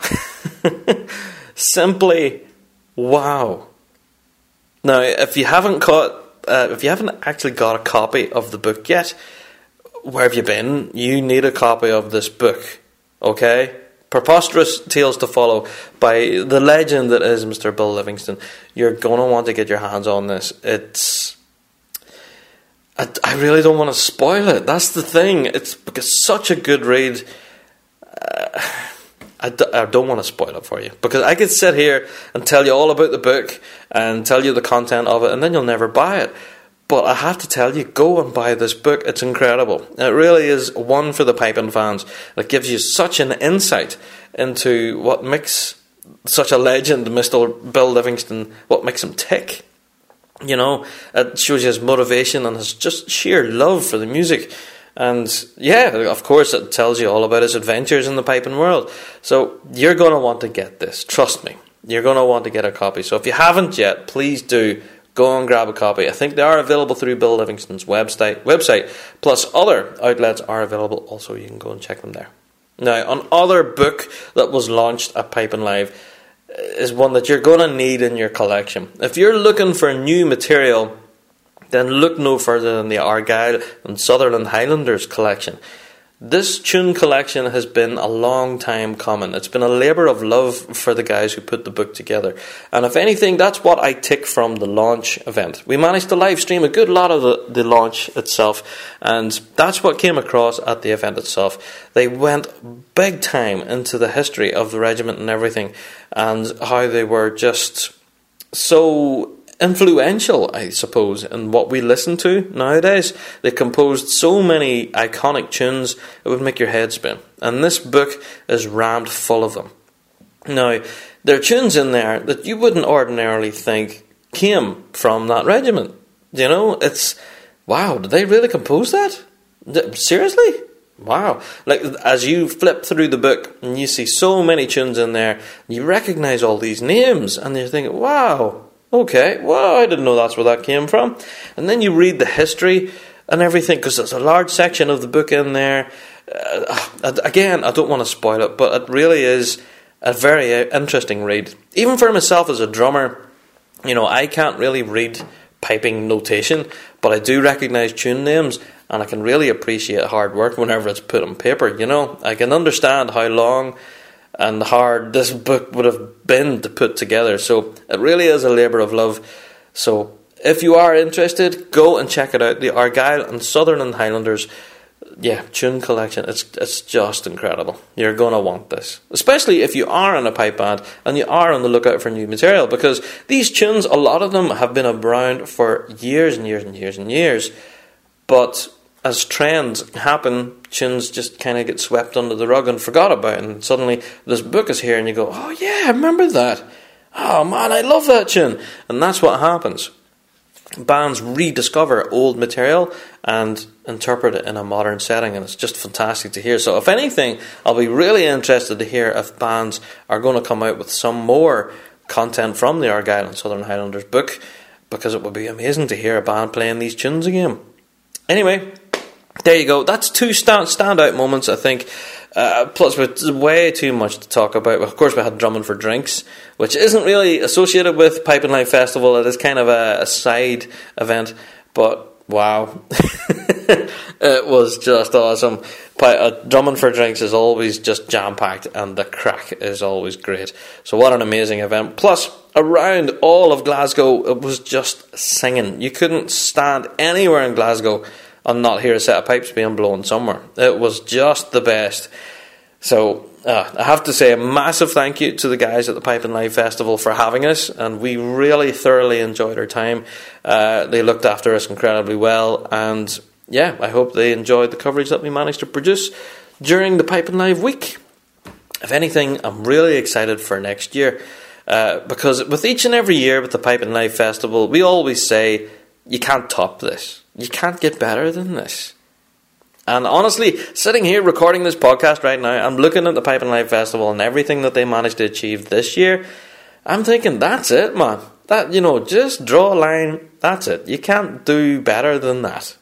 Simply wow. Now, if you haven't got, uh, if you haven't actually got a copy of the book yet, where have you been? You need a copy of this book. Okay? Preposterous Tales to Follow by the legend that is Mister Bill Livingston. You're going to want to get your hands on this. It's... I, I really don't want to spoil it. That's the thing. It's because such a good read. Uh, I, d- I don't want to spoil it for you. Because I could sit here and tell you all about the book and tell you the content of it, and then you'll never buy it. But I have to tell you, go and buy this book. It's incredible. It really is one for the piping fans. It gives you such an insight into what makes such a legend, Mister Bill Livingston, what makes him tick. You know, it shows you his motivation and his just sheer love for the music. And yeah, of course, it tells you all about his adventures in the piping world. So you're going to want to get this. Trust me. You're going to want to get a copy. So if you haven't yet, please do. Go and grab a copy. I think they are available through Bill Livingston's website, website, plus other outlets are available. Also, you can go and check them there. Now, another book that was launched at Piping Live is one that you're going to need in your collection. If you're looking for new material, then look no further than the Argyll and Sutherland Highlanders collection. This tune collection has been a long time coming. It's been a labour of love for the guys who put the book together. And if anything, that's what I take from the launch event. We managed to live stream a good lot of the, the launch itself, and that's what came across at the event itself. They went big time into the history of the regiment and everything, and how they were just so influential, I suppose, in what we listen to nowadays. They composed so many iconic tunes it would make your head spin, and this book is rammed full of them. Now, there are tunes in there that you wouldn't ordinarily think came from that regiment. You know, it's wow, did they really compose that? Seriously? Wow. Like, as you flip through the book and you see so many tunes in there, you recognise all these names and you're thinking, wow, okay, well, I didn't know that's where that came from. And then you read the history and everything, because there's a large section of the book in there. Uh, again, I don't want to spoil it, but it really is a very interesting read. Even for myself as a drummer, you know, I can't really read piping notation, but I do recognise tune names, and I can really appreciate hard work whenever it's put on paper. You know, I can understand how long and hard this book would have been to put together. So it really is a labour of love. So if you are interested, go and check it out. The Argyll and Sutherland Highlanders, yeah, tune collection. It's it's just incredible. You're going to want this, especially if you are in a pipe band and you are on the lookout for new material, because these tunes, a lot of them have been around for years and years and years and years. But as trends happen, tunes just kind of get swept under the rug and forgot about, and suddenly this book is here and you go, oh yeah, I remember that. Oh man, I love that tune. And that's what happens. Bands rediscover old material and interpret it in a modern setting, and it's just fantastic to hear. So if anything, I'll be really interested to hear if bands are going to come out with some more content from the Argyll and Sutherland Highlanders book, because it would be amazing to hear a band playing these tunes again. Anyway, there you go. That's two stand standout moments, I think. Uh, plus, with way too much to talk about. Of course, we had Drumming for Drinks, which isn't really associated with Piping Live Festival. It is kind of a, a side event. But wow, it was just awesome. Uh, Drumming for Drinks is always just jam packed, and the crack is always great. So what an amazing event! Plus, around all of Glasgow, it was just singing. You couldn't stand anywhere in Glasgow and not hear a set of pipes being blown somewhere. It was just the best. So uh, I have to say a massive thank you to the guys at the Piping Live Festival for having us, and we really thoroughly enjoyed our time. Uh, they looked after us incredibly well, and yeah, I hope they enjoyed the coverage that we managed to produce during the Piping Live week. If anything, I'm really excited for next year, uh, because with each and every year with the Piping Live Festival, we always say, you can't top this. You can't get better than this. And honestly, sitting here recording this podcast right now, I'm looking at the Piping Live Festival and everything that they managed to achieve this year. I'm thinking, that's it, man. That, you know, just draw a line. That's it. You can't do better than that.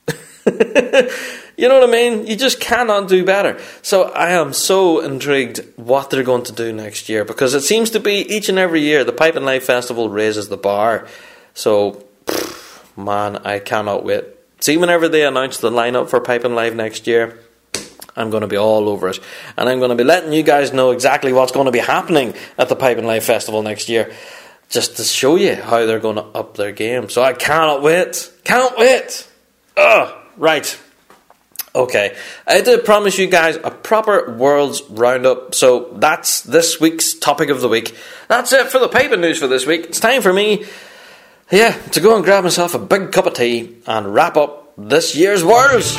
You know what I mean? You just cannot do better. So I am so intrigued what they're going to do next year, because it seems to be each and every year the Piping Live Festival raises the bar. So man, I cannot wait. See, whenever they announce the lineup for Piping Live next year, I'm going to be all over it. And I'm going to be letting you guys know exactly what's going to be happening at the Piping Live Festival next year, just to show you how they're going to up their game. So I cannot wait. Can't wait. Ugh. Right. Okay. I did promise you guys a proper World's Roundup. So that's this week's topic of the week. That's it for the piping news for this week. It's time for me yeah, to go and grab myself a big cup of tea and wrap up this year's Worlds.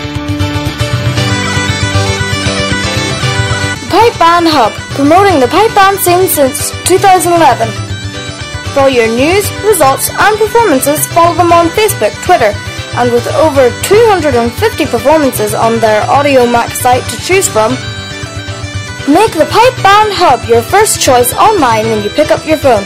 Pipe Band Hub, promoting the pipe band scene since two thousand eleven. For all your news, results and performances, follow them on Facebook, Twitter, and with over two hundred fifty performances on their Audio Mac site to choose from, make the Pipe Band Hub your first choice online when you pick up your phone.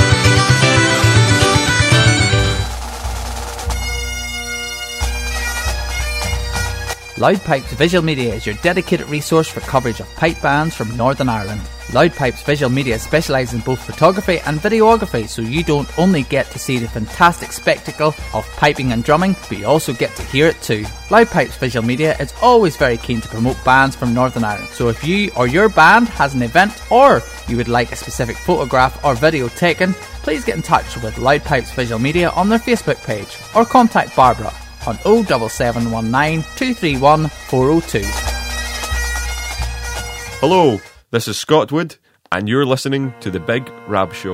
Loudpipes Visual Media is your dedicated resource for coverage of pipe bands from Northern Ireland. Loudpipes Visual Media specialises in both photography and videography, so you don't only get to see the fantastic spectacle of piping and drumming, but you also get to hear it too. Loudpipes Visual Media is always very keen to promote bands from Northern Ireland, so if you or your band has an event or you would like a specific photograph or video taken, please get in touch with Loudpipes Visual Media on their Facebook page or contact Barbara on oh seven seven one nine two three one four oh two. Hello, this is Scott Wood, and you're listening to The Big Rab Show.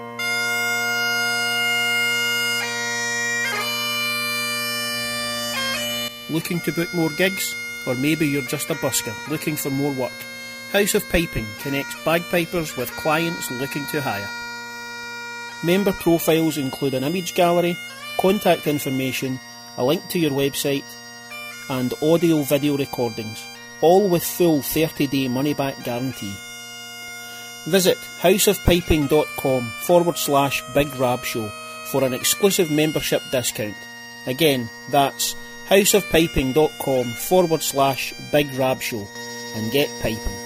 Looking to book more gigs? Or maybe you're just a busker looking for more work? House of Piping connects bagpipers with clients looking to hire. Member profiles include an image gallery, contact information, a link to your website, and audio-video recordings, all with full thirty-day money-back guarantee. Visit houseofpiping.com forward slash Big Rab Show for an exclusive membership discount. Again, that's houseofpiping.com forward slash Big Rab Show and get piping.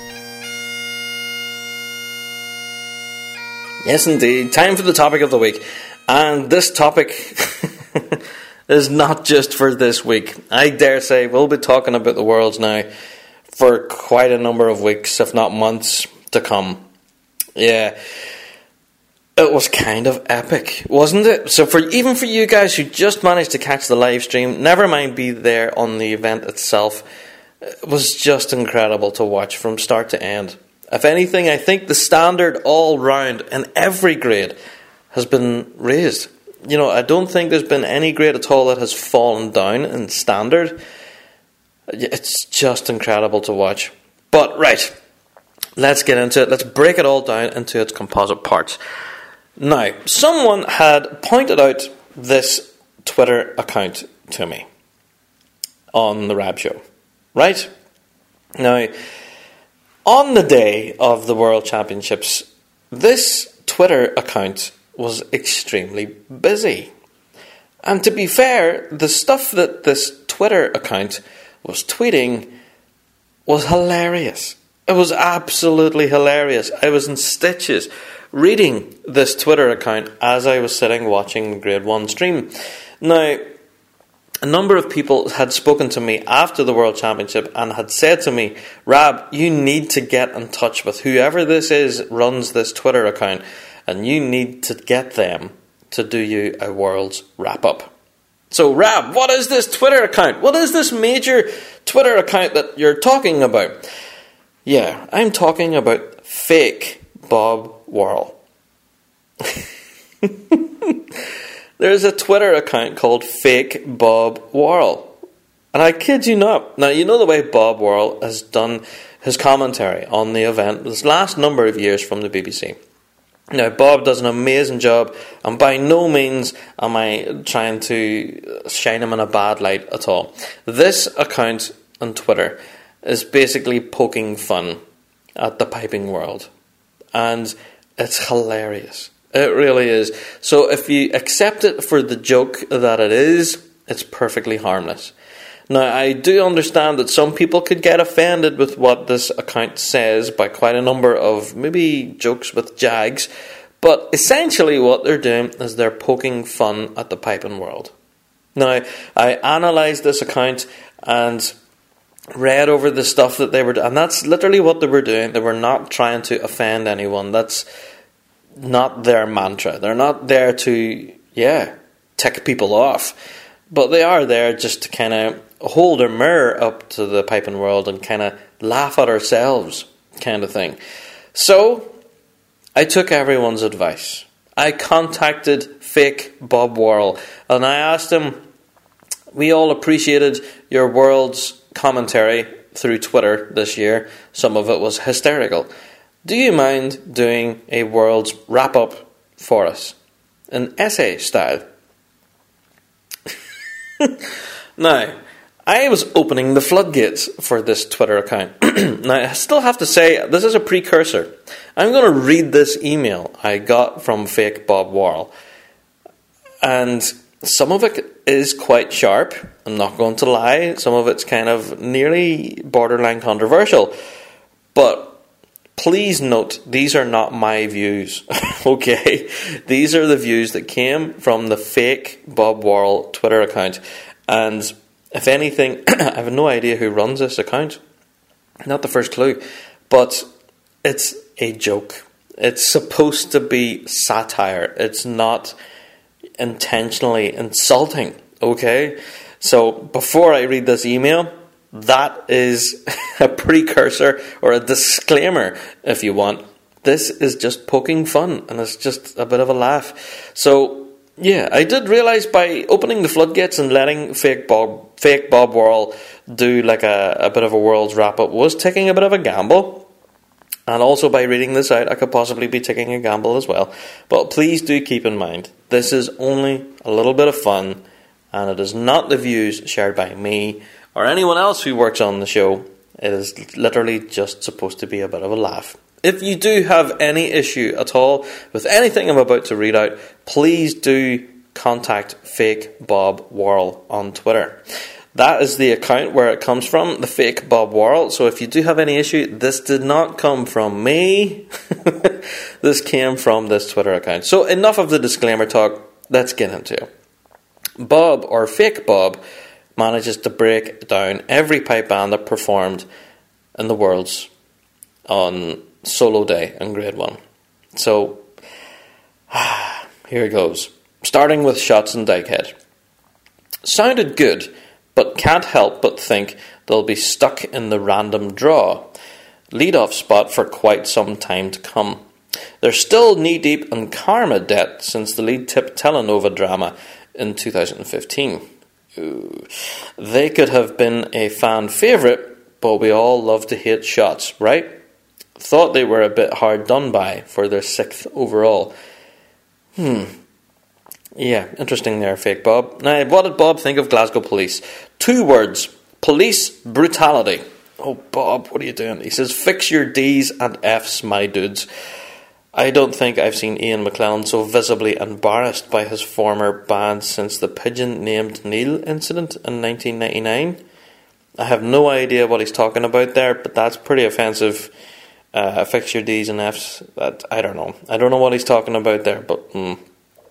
Yes, indeed. Time for the topic of the week. And this topic is not just for this week. I dare say we'll be talking about the Worlds now for quite a number of weeks, if not months, to come. Yeah. It was kind of epic, wasn't it? So for even for you guys who just managed to catch the live stream, never mind be there on the event itself, it was just incredible to watch from start to end. If anything, I think the standard all round in every grade has been raised. You know, I don't think there's been any grade at all that has fallen down in standard. It's just incredible to watch. But, right, let's get into it. Let's break it all down into its composite parts. Now, someone had pointed out this Twitter account to me on the Rab Show. Right? Now, on the day of the World Championships, this Twitter account was extremely busy. And to be fair, the stuff that this Twitter account was tweeting was hilarious. It was absolutely hilarious. I was in stitches reading this Twitter account as I was sitting watching the Grade one stream. Now, a number of people had spoken to me after the World Championship and had said to me, Rab, you need to get in touch with whoever this is runs this Twitter account, and you need to get them to do you a Worlds wrap-up. So, Rab, what is this Twitter account? What is this major Twitter account that you're talking about? Yeah, I'm talking about fake Bob Worrell. There's a Twitter account called Fake Bob Worrell. And I kid you not. Now, you know the way Bob Worrell has done his commentary on the event this last number of years from the B B C. Now, Bob does an amazing job, and by no means am I trying to shine him in a bad light at all. This account on Twitter is basically poking fun at the piping world, and it's hilarious. It really is. So if you accept it for the joke that it is, it's perfectly harmless. Now, I do understand that some people could get offended with what this account says by quite a number of maybe jokes with jags, but essentially what they're doing is they're poking fun at the piping world. Now, I analysed this account and read over the stuff that they were doing, and that's literally what they were doing. They were not trying to offend anyone. That's not their mantra. They're not there to, yeah, tick people off, but they are there just to kind of hold a mirror up to the piping world and kind of laugh at ourselves kind of thing. So I took everyone's advice I contacted fake Bob Worrell and I asked him, we all appreciated your World's commentary through Twitter this year. Some of it was hysterical. Do you mind doing a World's wrap-up for us? An essay style. Now, I was opening the floodgates for this Twitter account. Now, I still have to say, this is a precursor. I'm going to read this email I got from fake Bob Worrell. And some of it is quite sharp. I'm not going to lie. Some of it's kind of nearly borderline controversial. But please note, these are not my views. Okay? These are the views that came from the fake Bob Worrell Twitter account. And if anything, I have no idea who runs this account. Not the first clue. But it's a joke. It's supposed to be satire. It's not intentionally insulting. Okay? So before I read this email, that is a precursor or a disclaimer, if you want. This is just poking fun, and it's just a bit of a laugh. So, yeah, I did realise by opening the floodgates and letting fake Bob, fake Bob Worrell do like a, a bit of a World's wrap-up was taking a bit of a gamble. And also by reading this out, I could possibly be taking a gamble as well. But please do keep in mind, this is only a little bit of fun, and it is not the views shared by me or anyone else who works on the show. It is literally just supposed to be a bit of a laugh. If you do have any issue at all with anything I'm about to read out, please do contact fake Bob Worrell on Twitter. That is the account where it comes from, the fake Bob Worrell. So if you do have any issue, this did not come from me. This came from this Twitter account. So enough of the disclaimer talk. Let's get into it. Bob, or fake Bob, manages to break down every pipe band that performed in the Worlds on solo day in grade one. So, here it goes. Starting with Shots in Dykehead. Sounded good, but can't help but think they'll be stuck in the random draw lead-off spot for quite some time to come. They're still knee-deep in karma debt since the lead-tip Telenova drama in two thousand fifteen. Ooh. They could have been a fan favourite, but we all love to hate Shots, right? Thought they were a bit hard done by for their sixth overall. Hmm. Yeah, interesting there, fake Bob. Now, what did Bob think of Glasgow Police? Two words. Police brutality. Oh, Bob, what are you doing? He says, fix your D's and F's, my dudes. I don't think I've seen Ian McClellan so visibly embarrassed by his former band since the Pigeon Named Neil incident in nineteen ninety-nine. I have no idea what he's talking about there, but that's pretty offensive. Uh, fix your D's and F's. That, I don't know. I don't know what he's talking about there, but... Mm.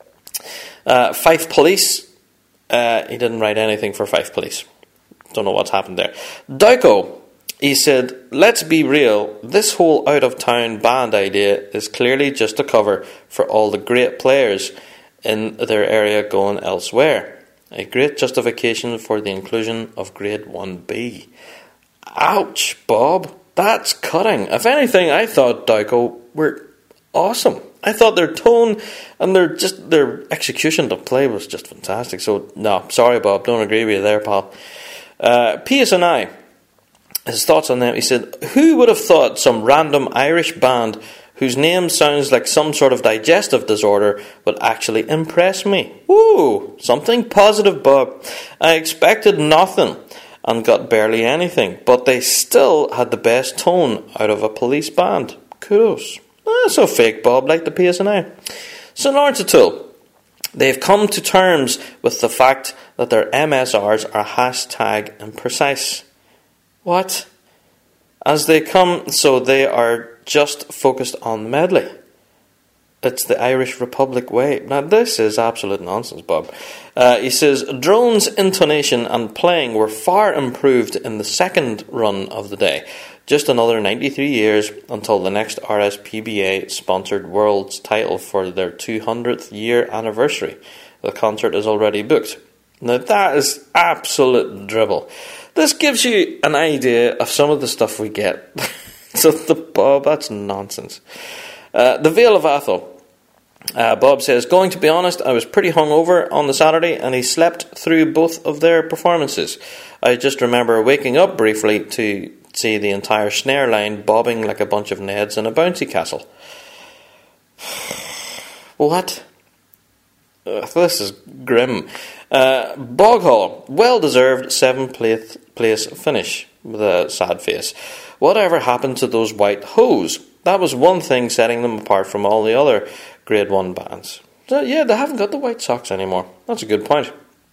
Uh, Fife Police. Uh, he didn't write anything for Fife Police. Don't know what's happened there. Dyko. He said, let's be real, this whole out-of-town band idea is clearly just a cover for all the great players in their area going elsewhere. A great justification for the inclusion of Grade one B. Ouch, Bob. That's cutting. If anything, I thought Dyko were awesome. I thought their tone and their just their execution to play was just fantastic. So, no, sorry, Bob. Don't agree with you there, pal. Uh, P S N I. His thoughts on them, he said, who would have thought some random Irish band whose name sounds like some sort of digestive disorder would actually impress me? Woo! Something positive, Bob. I expected nothing and got barely anything, but they still had the best tone out of a police band. Kudos. Ah, so fake, Bob, like the P S N I. Saint Lawrence O'Toole. They've come to terms with the fact that their M S Rs are hashtag imprecise. What? As they come, so they are just focused on the medley. It's the Irish Republic way. Now, this is absolute nonsense, Bob. Uh, he says, Drone's intonation and playing were far improved in the second run of the day. Just another ninety-three years until the next R S P B A-sponsored World's title for their two hundredth year anniversary. The concert is already booked. Now, that is absolute dribble. This gives you an idea of some of the stuff we get. So, the Bob, that's nonsense. Uh, the Vale of Atholl. Uh, Bob says, going to be honest, I was pretty hungover on the Saturday and he slept through both of their performances. I just remember waking up briefly to see the entire snare line bobbing like a bunch of Neds in a bouncy castle. What? Ugh, this is grim. Uh, Boghall, well-deserved seventh place, place finish with a sad face. Whatever happened to those white hose? That was one thing setting them apart from all the other Grade one bands. So, yeah, they haven't got the white socks anymore. That's a good point.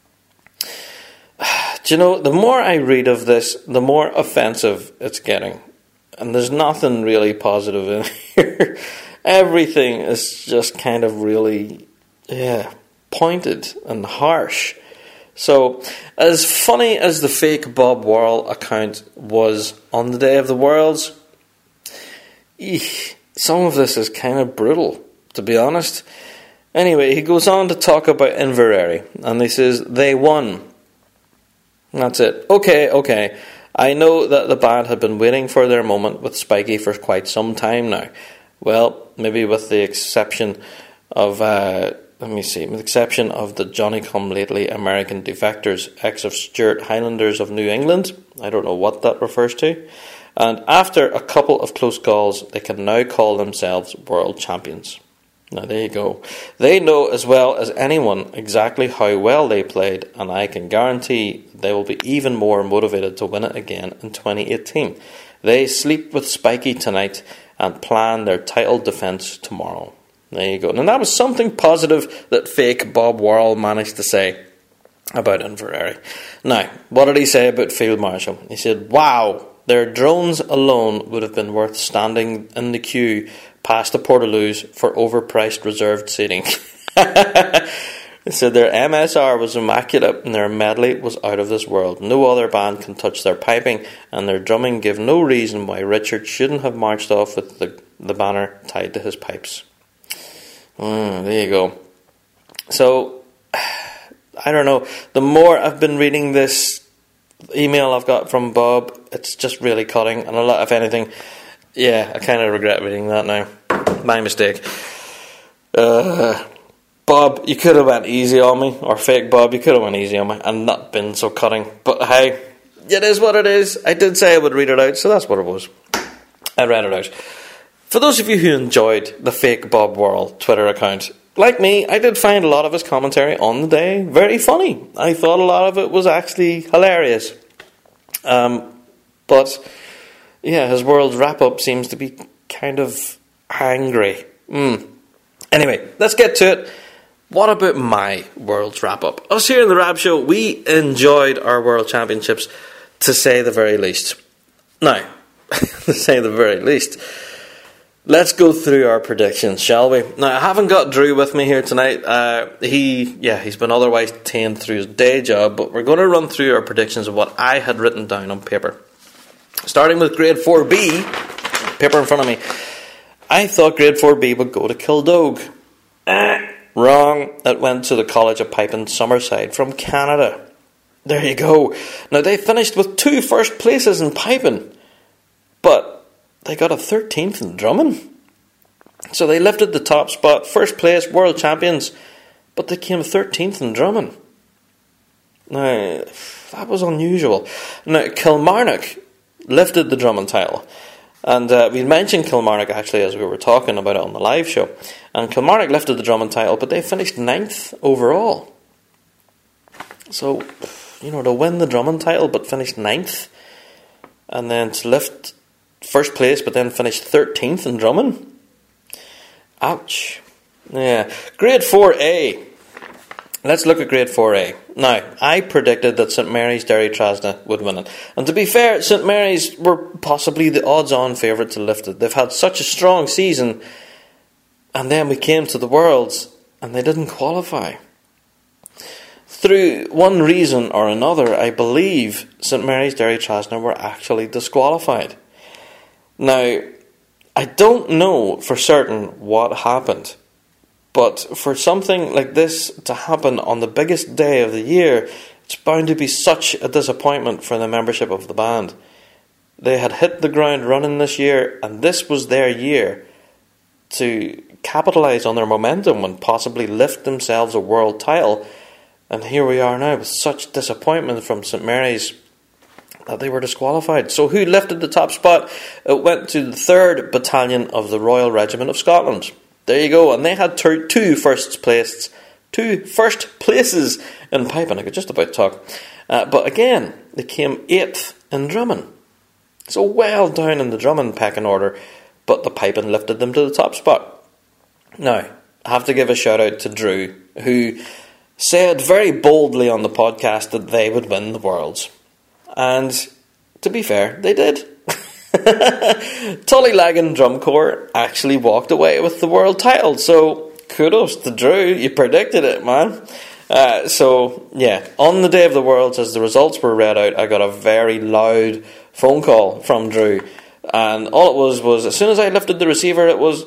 Do you know, the more I read of this, the more offensive it's getting. And there's nothing really positive in here. Everything is just kind of really, yeah, pointed and harsh. So, as funny as the fake Bob Worrell account was on the day of the Worlds, eesh, some of this is kind of brutal, to be honest. Anyway, he goes on to talk about Inverary, and he says, they won. That's it. Okay, okay. I know that the band had been waiting for their moment with Spiky for quite some time now. Well, maybe with the exception of, uh, let me see, with the exception of the Johnny-come-lately American defectors, ex of Stuart Highlanders of New England. I don't know what that refers to. And after a couple of close calls, they can now call themselves world champions. Now, there you go. They know as well as anyone exactly how well they played, and I can guarantee they will be even more motivated to win it again in twenty eighteen. They sleep with Spiky tonight and plan their title defence tomorrow. There you go. And that was something positive that fake Bob Worrell managed to say about Inverary. Now, what did he say about Field Marshal? He said, wow, their drones alone would have been worth standing in the queue past the Portaloos for overpriced reserved seating. They said their M S R was immaculate and their medley was out of this world. No other band can touch their piping, and their drumming gave no reason why Richard shouldn't have marched off with the, the banner tied to his pipes. Mm, there you go. So, I don't know. The more I've been reading this email I've got from Bob, it's just really cutting, and a lot, if anything, yeah, I kind of regret reading that now. My mistake. Uh, Bob, you could have went easy on me, or fake Bob, you could have went easy on me and not been so cutting. But hey, it is what it is. I did say I would read it out, so that's what it was. I read it out. For those of you who enjoyed the fake Bob Worrell Twitter account, like me, I did find a lot of his commentary on the day very funny. I thought a lot of it was actually hilarious. Um, but yeah, his world wrap-up seems to be kind of angry. Mm. Anyway, let's get to it. What about my World's wrap-up? Us here in the Rab Show, we enjoyed our World Championships, to say the very least. Now, to say the very least, let's go through our predictions, shall we? Now, I haven't got Drew with me here tonight. Uh, he, yeah, he's been otherwise detained through his day job, but we're going to run through our predictions of what I had written down on paper. Starting with Grade four B, paper in front of me. I thought Grade four B would go to Kildogue. Eh, wrong. It went to the College of Piping Summerside from Canada. There you go. Now, they finished with two first places in piping, but they got a thirteenth in drumming. So they lifted the top spot, first place, world champions, but they came thirteenth in drumming. Now, that was unusual. Now, Kilmarnock lifted the drumming title. And uh, we mentioned Kilmarnock actually as we were talking about it on the live show. And Kilmarnock lifted the drumming title, but they finished ninth overall. So, you know, to win the drumming title but finish ninth, and then to lift first place but then finish thirteenth in drumming. Ouch. Yeah. Grade four A. Let's look at Grade four A. Now, I predicted that St Mary's Derry Trasna would win it. And to be fair, St Mary's were possibly the odds-on favourite to lift it. They've had such a strong season, and then we came to the Worlds, and they didn't qualify. Through one reason or another, I believe St Mary's Derry Trasna were actually disqualified. Now, I don't know for certain what happened, but for something like this to happen on the biggest day of the year, it's bound to be such a disappointment for the membership of the band. They had hit the ground running this year, and this was their year to capitalise on their momentum and possibly lift themselves a world title. And here we are now with such disappointment from St Mary's that they were disqualified. So who lifted the top spot? It went to the third Battalion of the Royal Regiment of Scotland. There you go. And they had two, two first places, two first places in piping. I could just about talk. Uh, but again, they came eighth in drumming. So well down in the drumming pecking order, but the piping lifted them to the top spot. Now, I have to give a shout out to Drew, who said very boldly on the podcast that they would win the Worlds. And to be fair, they did. Tullylagan Drum Corps actually walked away with the world title. So kudos to Drew. You predicted it, man. Uh, so yeah, on the day of the Worlds, as the results were read out, I got a very loud phone call from Drew. And all it was was, as soon as I lifted the receiver, it was...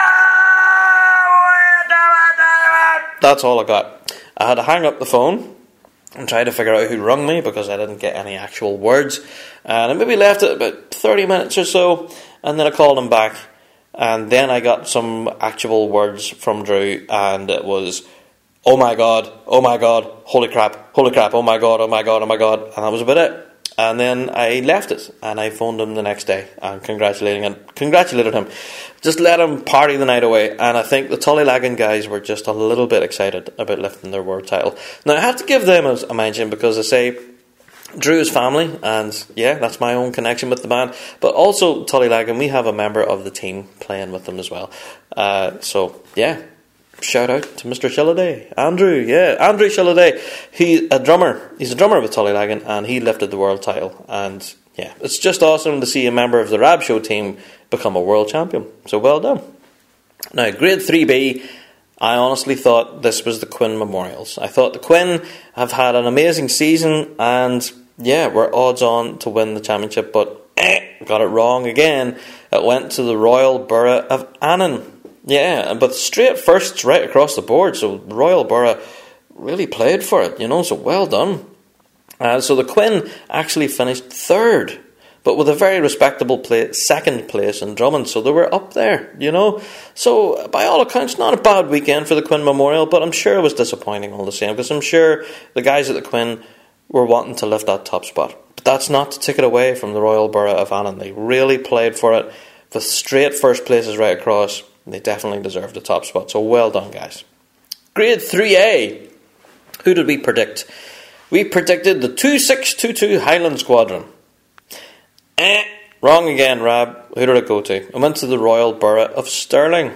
That's all I got. I had to hang up the phone and try to figure out who rung me because I didn't get any actual words. And I maybe left it about thirty minutes or so, and then I called him back, and then I got some actual words from Drew, and it was, oh my god, oh my god, holy crap, holy crap, oh my god, oh my god, oh my god, and that was about it. And then I left it, and I phoned him the next day and congratulating him, congratulated him. Just let him party the night away. And I think the Tullylagan guys were just a little bit excited about lifting their world title. Now, I have to give them a mention because I say Drew's family, and yeah, that's my own connection with the band. But also Tullylagan, we have a member of the team playing with them as well. Uh, so, yeah. Shout out to Mister Shilladay, Andrew, yeah, Andrew Shilladay. He's a drummer. He's a drummer with Tullylagan, and he lifted the world title. And yeah, it's just awesome to see a member of the Rab Show team become a world champion. So well done. Now, Grade three B, I honestly thought this was the Quinn Memorials. I thought the Quinn have had an amazing season, and yeah, were odds on to win the championship, but eh, got it wrong again. It went to the Royal Borough of Annan. Yeah, but straight firsts right across the board. So Royal Borough really played for it, you know, so well done. Uh, so the Quinn actually finished third, but with a very respectable play, second place in Drummond. So they were up there, you know. So by all accounts, not a bad weekend for the Quinn Memorial, but I'm sure it was disappointing all the same, because I'm sure the guys at the Quinn were wanting to lift that top spot. But that's not to take it away from the Royal Borough of Annan. They really played for it with straight first places right across. They definitely deserve the top spot. So well done, guys. Grade three A. Who did we predict? We predicted the two six two two Highland Squadron. Eh, wrong again, Rab. Who did it go to? I went to the Royal Borough of Stirling.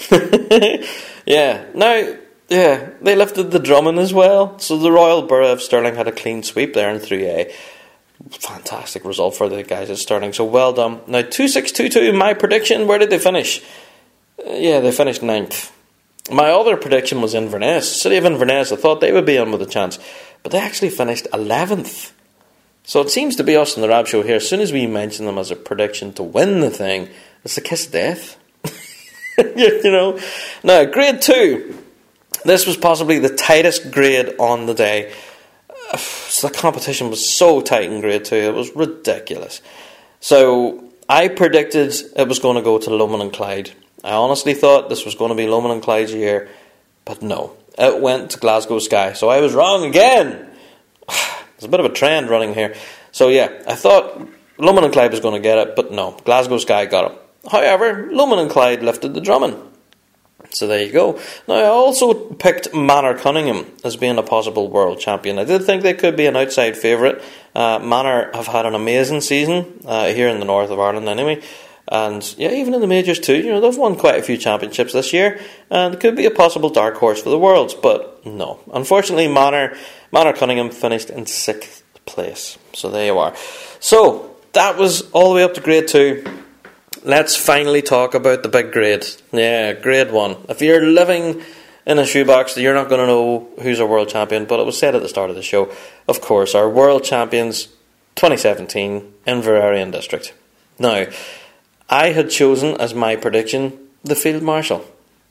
Yeah. Now, yeah, they lifted the drumming as well. So the Royal Borough of Stirling had a clean sweep there in three A. Fantastic result for the guys at Stirling. So well done. Now, two six two two, my prediction, where did they finish? Yeah, they finished ninth. My other prediction was Inverness. City of Inverness, I thought they would be on with a chance. But they actually finished eleventh. So it seems to be us in the Rab Show here. As soon as we mention them as a prediction to win the thing, it's a kiss of death. You know. Now, grade two. This was possibly the tightest grade on the day. So the competition was so tight in grade two. It was ridiculous. So I predicted it was going to go to Lomond and Clyde. I honestly thought this was going to be Lomond and Clyde's year, but no, it went to Glasgow Sky. So I was wrong again. There's a bit of a trend running here. So yeah, I thought Lomond and Clyde was going to get it, but no, Glasgow Sky got it. However, Lomond and Clyde lifted the drumming. So there you go. Now, I also picked Manor Cunningham as being a possible world champion. I did think they could be an outside favourite. Uh, Manor have had an amazing season uh, here in the north of Ireland anyway. And yeah, even in the majors too, you know, they've won quite a few championships this year, and it could be a possible dark horse for the Worlds, but no. Unfortunately, Manor, Manor Cunningham finished in sixth place. So there you are. So that was all the way up to grade two. Let's finally talk about the big grade. Yeah, grade one. If you're living in a shoebox, you're not going to know who's our world champion, but it was said at the start of the show, of course, our world champions twenty seventeen Inverarian District. Now, I had chosen as my prediction the Field Marshal.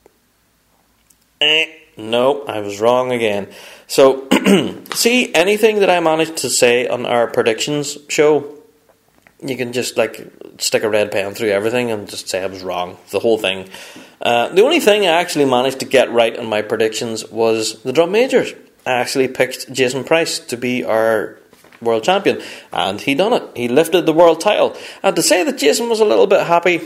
Eh, no, I was wrong again. So, see, anything that I managed to say on our predictions show, you can just like stick a red pen through everything and just say I was wrong, the whole thing. Uh, the only thing I actually managed to get right in my predictions was the drum majors. I actually picked Jason Price to be our world champion, and he done it. He lifted the world title. And to say that Jason was a little bit happy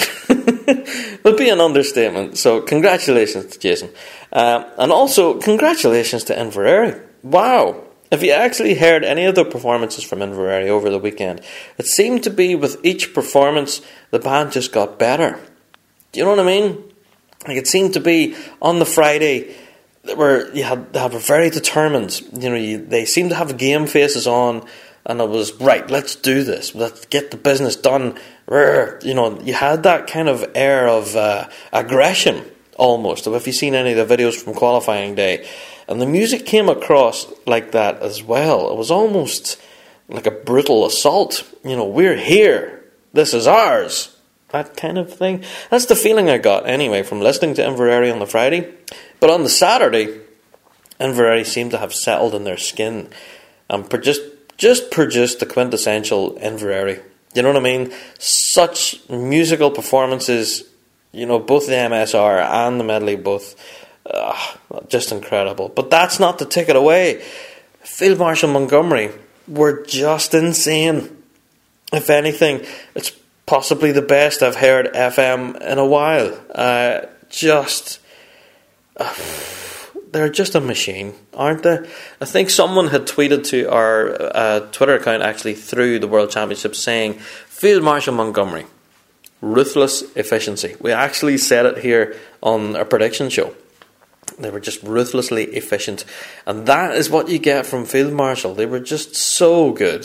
would be an understatement. So congratulations to Jason. Um, and also congratulations to Inverary. Wow. If you actually heard any of the performances from Inverary over the weekend, it seemed to be with each performance the band just got better. Do you know what I mean? Like it seemed to be on the Friday where you had they were very determined. You know, you, they seemed to have game faces on, and it was right. Let's do this. Let's get the business done. You know, you had that kind of air of uh, aggression almost. If you've seen any of the videos from qualifying day. And the music came across like that as well. It was almost like a brutal assault. You know, we're here. This is ours. That kind of thing. That's the feeling I got anyway from listening to Inverary on the Friday. But on the Saturday, Inverary seemed to have settled in their skin and just, just produced the quintessential Inverary. You know what I mean? Such musical performances, you know, both the M S R and the medley both... Uh, just incredible. But that's not to take it away. Field Marshal Montgomery were just insane. If anything, it's possibly the best I've heard F M in a while. Uh, just uh, they're just a machine, aren't they? I think someone had tweeted to our uh, Twitter account actually through the World Championship saying Field Marshal Montgomery, ruthless efficiency. We actually said it here on a prediction show. They were just ruthlessly efficient. And that is what you get from Field Marshal. They were just so good.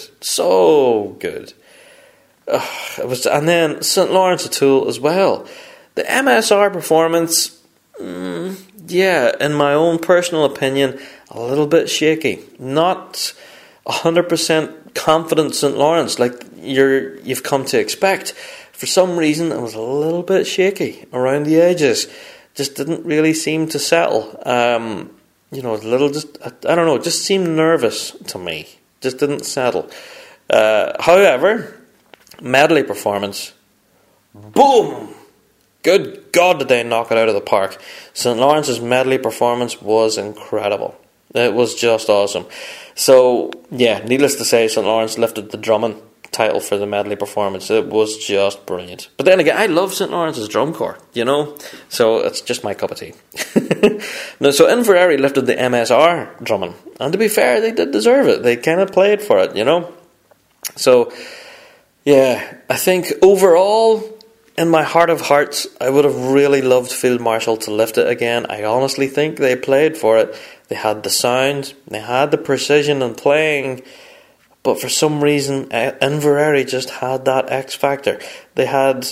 So good. Ugh, it was, and then Saint Lawrence O'Toole as well. The M S R performance, mm, yeah, in my own personal opinion, a little bit shaky. Not one hundred percent confident Saint Lawrence like you're, you've come to expect. For some reason, it was a little bit shaky around the edges. Just didn't really seem to settle. Um, you know, a little just, I, I don't know, just seemed nervous to me. Just didn't settle. Uh, however, medley performance, boom! Good God, did they knock it out of the park. Saint Lawrence's medley performance was incredible. It was just awesome. So, yeah, needless to say, Saint Lawrence lifted the drumming title for the medley performance. It was just brilliant. But then again, I love Saint Lawrence's drum corps, you know, so it's just my cup of tea. No, so Inverary lifted the M S R drumming, and to be fair, they did deserve it. They kind of played for it, you know. So yeah, I think overall, in my heart of hearts, I would have really loved Field Marshal to lift it again. I honestly think they played for it. They had the sound, they had the precision in playing. But for some reason, Inverary just had that X factor. They had,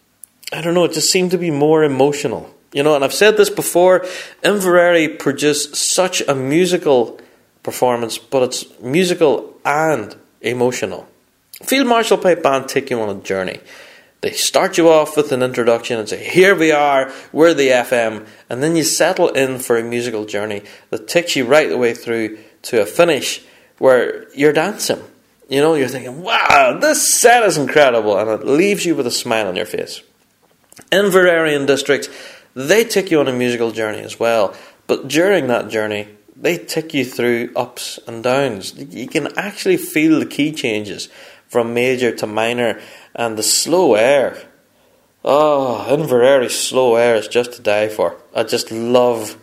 I don't know, it just seemed to be more emotional. You know, and I've said this before, Inverary produced such a musical performance, but it's musical and emotional. Field Marshal Pipe Band take you on a journey. They start you off with an introduction and say, here we are, we're the F M, and then you settle in for a musical journey that takes you right the way through to a finish where you're dancing. You know, you're thinking, wow, this set is incredible, and it leaves you with a smile on your face. Inverary and District, they take you on a musical journey as well, but during that journey, they take you through ups and downs. You can actually feel the key changes from major to minor, and the slow air. Oh, Inverary's slow air is just to die for. I just love...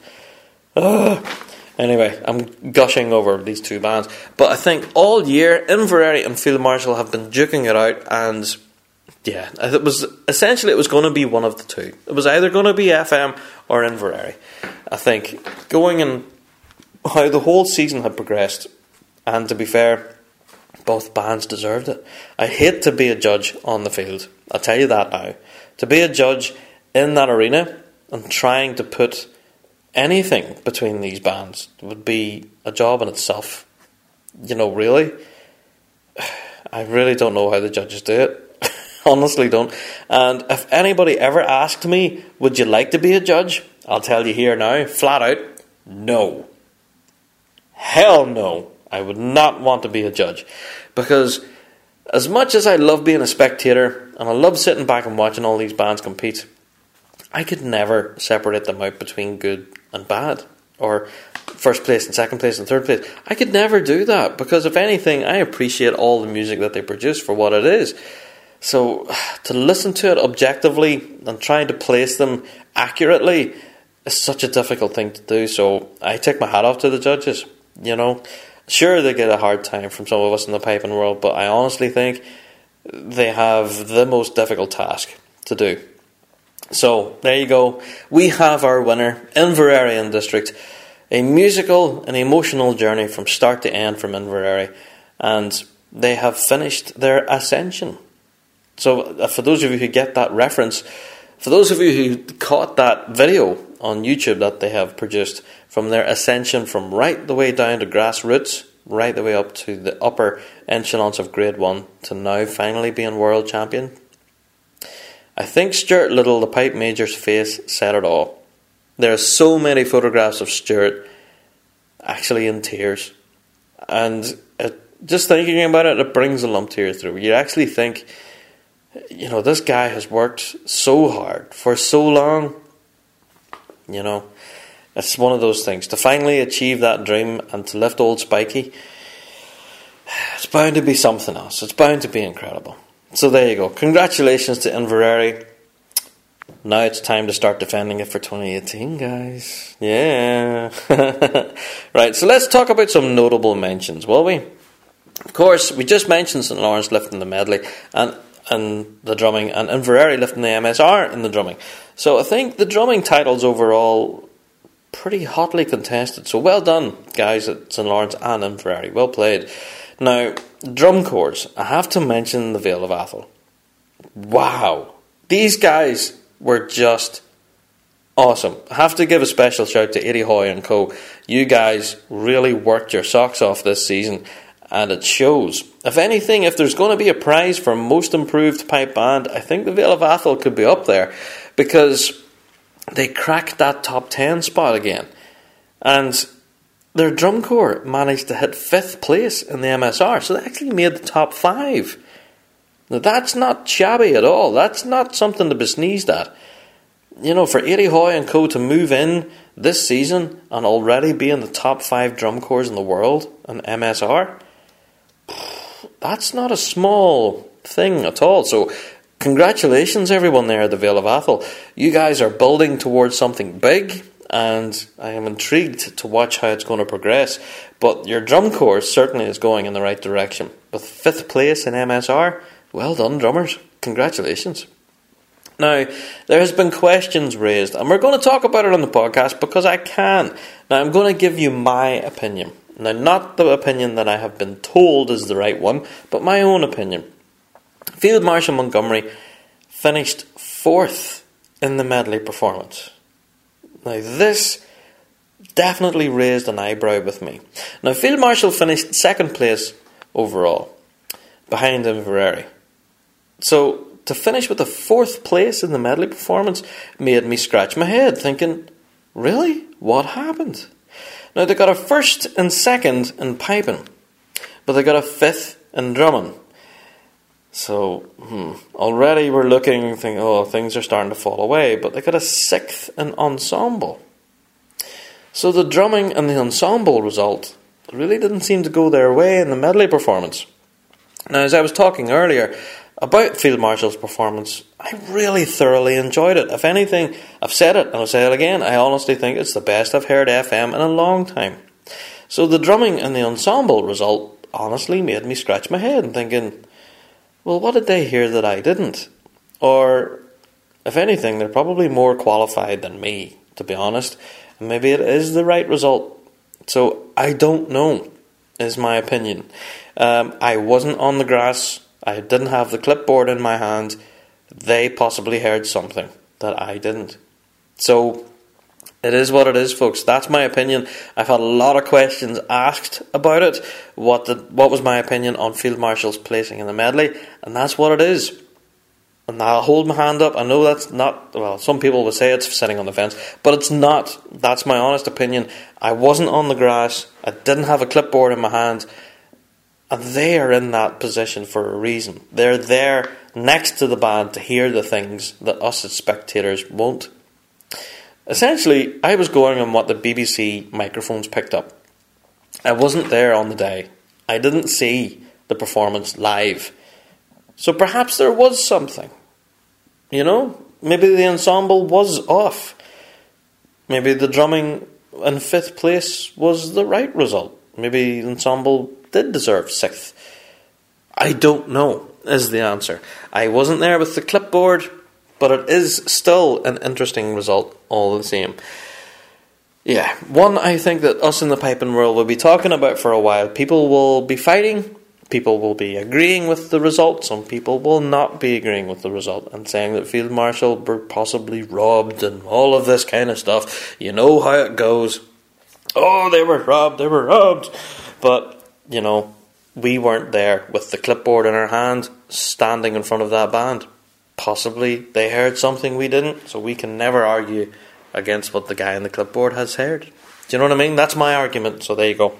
Oh. Anyway, I'm gushing over these two bands. But I think all year, Inverary and Field Marshal have been duking it out, and yeah, it was essentially it was going to be one of the two. It was either going to be F M or Inverary. I think going in how the whole season had progressed, and to be fair, both bands deserved it. I hate to be a judge on the field. I'll tell you that now. To be a judge in that arena and trying to put anything between these bands would be a job in itself. You know, really. I really don't know how the judges do it. Honestly don't. And if anybody ever asked me, would you like to be a judge? I'll tell you here now, flat out, no. Hell no. I would not want to be a judge. Because as much as I love being a spectator, and I love sitting back and watching all these bands compete, I could never separate them out between good and bad, or first place and second place and third place. I could never do that, because if anything, I appreciate all the music that they produce for what it is. So to listen to it objectively and trying to place them accurately is such a difficult thing to do. So I take my hat off to the judges. You know, sure, they get a hard time from some of us in the piping world, but I honestly think they have the most difficult task to do. So there you go. We have our winner, Inverary and District. A musical and emotional journey from start to end from Inverary, and they have finished their ascension. So uh, for those of you who get that reference, for those of you who caught that video on YouTube that they have produced from their ascension from right the way down to grassroots, right the way up to the upper echelons of grade one, to now finally being world champion, I think Stuart Little, the pipe major's face, said it all. There are so many photographs of Stuart actually in tears, and it, just thinking about it, it brings a lump to your throat. You actually think, you know, this guy has worked so hard for so long. You know, it's one of those things. To finally achieve that dream and to lift old Spikey, it's bound to be something else. It's bound to be incredible. So there you go. Congratulations to Inverary. Now it's time to start defending it for twenty eighteen, guys. Yeah. Right, so let's talk about some notable mentions, will we? Of course, we just mentioned Saint Lawrence lifting the medley and, and the drumming, and Inverary lifting the M S R in the drumming. So I think the drumming titles overall pretty hotly contested. So well done, guys, at Saint Lawrence and Inverary. Well played. Now, drum corps. I have to mention the Vale of Atholl. Wow. These guys were just awesome. I have to give a special shout to Eddie Hoy and co. You guys really worked your socks off this season, and it shows. If anything, if there's going to be a prize for most improved pipe band, I think the Vale of Atholl could be up there, because they cracked that top ten spot again, and their drum corps managed to hit fifth place in the M S R, so they actually made the top five. Now that's not shabby at all. That's not something to be sneezed at. You know, for Eddie Hoy and co to move in this season and already be in the top five drum corps in the world in M S R, that's not a small thing at all. So congratulations everyone there at the Vale of Atholl. You guys are building towards something big, and I am intrigued to watch how it's going to progress. But your drum corps certainly is going in the right direction. With fifth place in M S R, well done, drummers. Congratulations. Now, there has been questions raised, and we're going to talk about it on the podcast because I can. Now, I'm going to give you my opinion. Now, not the opinion that I have been told is the right one, but my own opinion. Field Marshal Montgomery finished fourth in the medley performance. Now, this definitely raised an eyebrow with me. Now, Field Marshal finished second place overall, behind Inverary. So, to finish with the fourth place in the medley performance made me scratch my head, thinking, really? What happened? Now, they got a first and second in piping, but they got a fifth in drumming. So, hmm, already we're looking, thinking, oh, things are starting to fall away, but they got a sixth in ensemble. So the drumming and the ensemble result really didn't seem to go their way in the medley performance. Now, as I was talking earlier about Field Marshal's performance, I really thoroughly enjoyed it. If anything, I've said it and I'll say it again, I honestly think it's the best I've heard F M in a long time. So the drumming and the ensemble result honestly made me scratch my head and thinking, well, what did they hear that I didn't? Or, if anything, they're probably more qualified than me, to be honest. And maybe it is the right result. So, I don't know, is my opinion. Um, I wasn't on the grass. I didn't have the clipboard in my hand. They possibly heard something that I didn't. So, it is what it is, folks. That's my opinion. I've had a lot of questions asked about it. What the, what was my opinion on Field Marshal's placing in the medley? And that's what it is. And I'll hold my hand up. I know that's not, well, some people would say it's sitting on the fence, but it's not. That's my honest opinion. I wasn't on the grass. I didn't have a clipboard in my hand. And they are in that position for a reason. They're there next to the band to hear the things that us as spectators won't. Essentially, I was going on what the B B C microphones picked up. I wasn't there on the day. I didn't see the performance live. So perhaps there was something. You know? Maybe the ensemble was off. Maybe the drumming in fifth place was the right result. Maybe the ensemble did deserve sixth. I don't know, is the answer. I wasn't there with the clipboard, but it is still an interesting result all the same. Yeah, one I think that us in the piping world will be talking about for a while. People will be fighting, people will be agreeing with the result, some people will not be agreeing with the result and saying that Field Marshal were possibly robbed and all of this kind of stuff. You know how it goes. Oh, they were robbed, they were robbed. But, you know, we weren't there with the clipboard in our hand, standing in front of that band. Possibly they heard something we didn't, so we can never argue against what the guy in the clipboard has heard. Do you know what I mean? That's my argument, so there you go.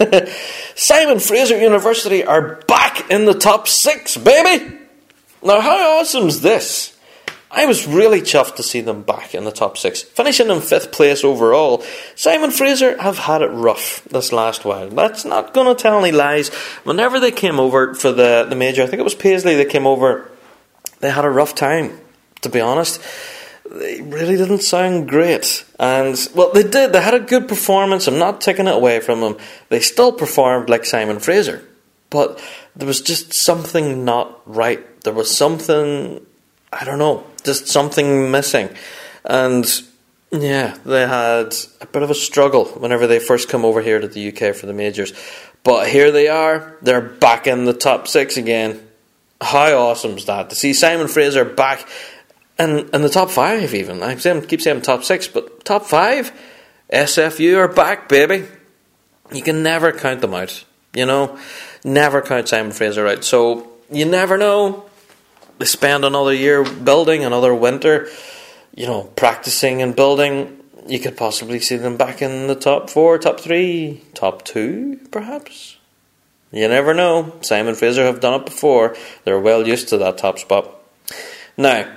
Simon Fraser University are back in the top six, baby! Now, how awesome is this? I was really chuffed to see them back in the top six. Finishing in fifth place overall, Simon Fraser have had it rough this last while. That's not going to tell any lies. Whenever they came over for the, the major, I think it was Paisley that came over, they had a rough time, to be honest. They really didn't sound great. And, well, they did. They had a good performance. I'm not taking it away from them. They still performed like Simon Fraser. But there was just something not right. There was something, I don't know, just something missing. And, yeah, they had a bit of a struggle whenever they first come over here to the U K for the majors. But here they are. They're back in the top six again. How awesome is that? To see Simon Fraser back in, in the top five even. I keep saying top six, but top five? S F U are back, baby. You can never count them out. You know? Never count Simon Fraser out. So, you never know. They spend another year building, another winter, you know, practicing and building. You could possibly see them back in the top four, top three, top two, perhaps. You never know. Simon Fraser have done it before. They're well used to that top spot. Now,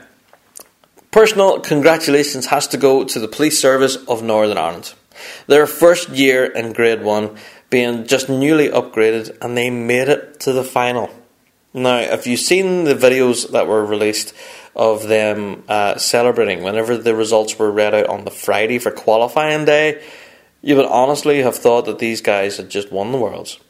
personal congratulations has to go to the Police Service of Northern Ireland. Their first year in Grade one, being just newly upgraded, and they made it to the final. Now, if you've seen the videos that were released of them uh, celebrating whenever the results were read out on the Friday for qualifying day, you would honestly have thought that these guys had just won the Worlds.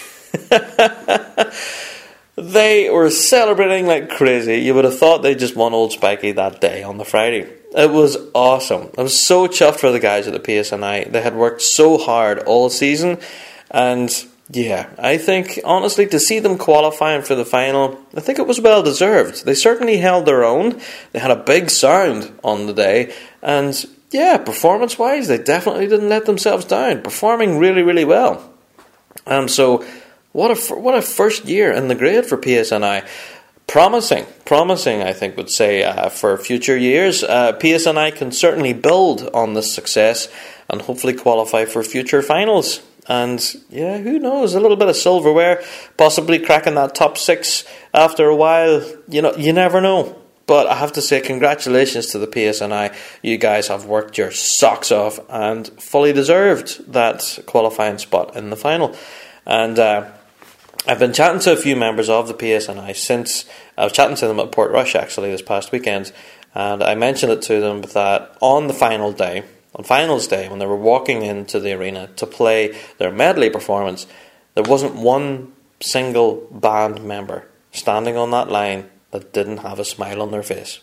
They were celebrating like crazy. You would have thought they just won Old Spiky that day on the Friday. It was awesome. I was so chuffed for the guys at the P S N I. They had worked so hard all season, and yeah, I think honestly to see them qualifying for the final, I think it was well deserved. They certainly held their own. They had a big sound on the day, and yeah, performance wise they definitely didn't let themselves down, performing really really well. Um, so what a what a first year in the grade for P S N I. Promising, promising, I think would say uh, for future years. Uh, P S N I can certainly build on this success and hopefully qualify for future finals. And yeah, who knows? A little bit of silverware, possibly cracking that top six after a while. You know, you never know. But I have to say, congratulations to the P S N I. You guys have worked your socks off and fully deserved that qualifying spot in the final. And uh, I've been chatting to a few members of the P S N I since I was chatting to them at Portrush actually this past weekend, and I mentioned it to them that on the final day, on finals day, when they were walking into the arena to play their medley performance, there wasn't one single band member standing on that line that didn't have a smile on their face.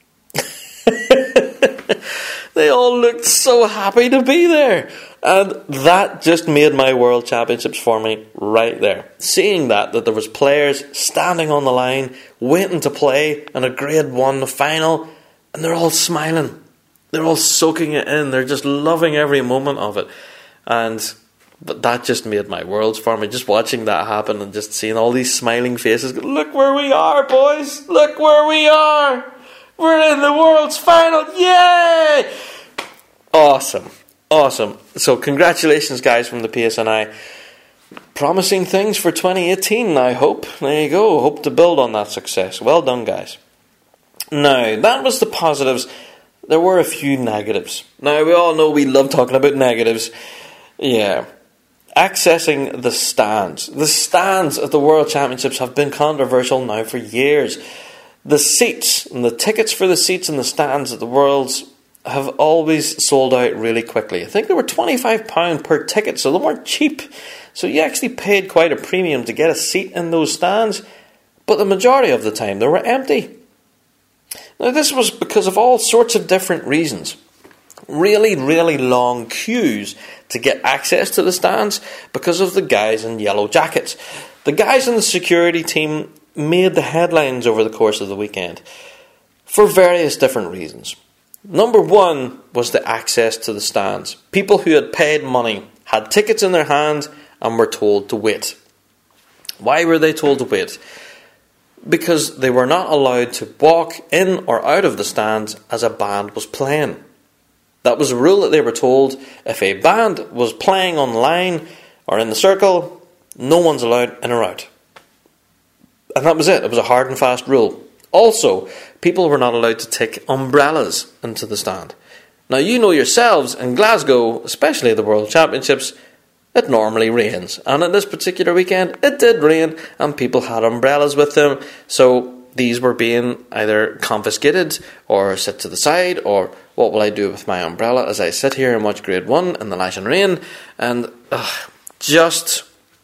They all looked so happy to be there. And that just made my World Championships for me right there. Seeing that, that there was players standing on the line, waiting to play in a Grade one final, and they're all smiling. They're all soaking it in. They're just loving every moment of it. And but that just made my worlds for me. Just watching that happen and just seeing all these smiling faces. Look where we are, boys. Look where we are. We're in the World's final. Yay! Awesome. Awesome. So congratulations, guys, from the P S N I. promising things for twenty eighteen, I hope. There you go. Hope to build on that success. Well done, guys. Now, that was the positives. There were a few negatives. Now, we all know we love talking about negatives. Yeah. Accessing the stands. The stands at the World Championships have been controversial now for years. The seats and the tickets for the seats in the stands at the Worlds have always sold out really quickly. I think they were twenty-five pounds per ticket, so they weren't cheap. So you actually paid quite a premium to get a seat in those stands, but the majority of the time they were empty. Now, this was because of all sorts of different reasons. Really, really long queues to get access to the stands because of the guys in yellow jackets. The guys in the security team made the headlines over the course of the weekend for various different reasons. Number one was the access to the stands. People who had paid money, had tickets in their hands, and were told to wait. Why were they told to wait? Because they were not allowed to walk in or out of the stands as a band was playing. That was a rule that they were told. If a band was playing on the line or in the circle, no one's allowed in or out. And that was it. It was a hard and fast rule. Also, people were not allowed to take umbrellas into the stand. Now, you know yourselves, in Glasgow, especially the World Championships, it normally rains. And on this particular weekend, it did rain, and people had umbrellas with them. So these were being either confiscated or set to the side, or what will I do with my umbrella as I sit here and watch Grade one in the lashing rain? And ugh, just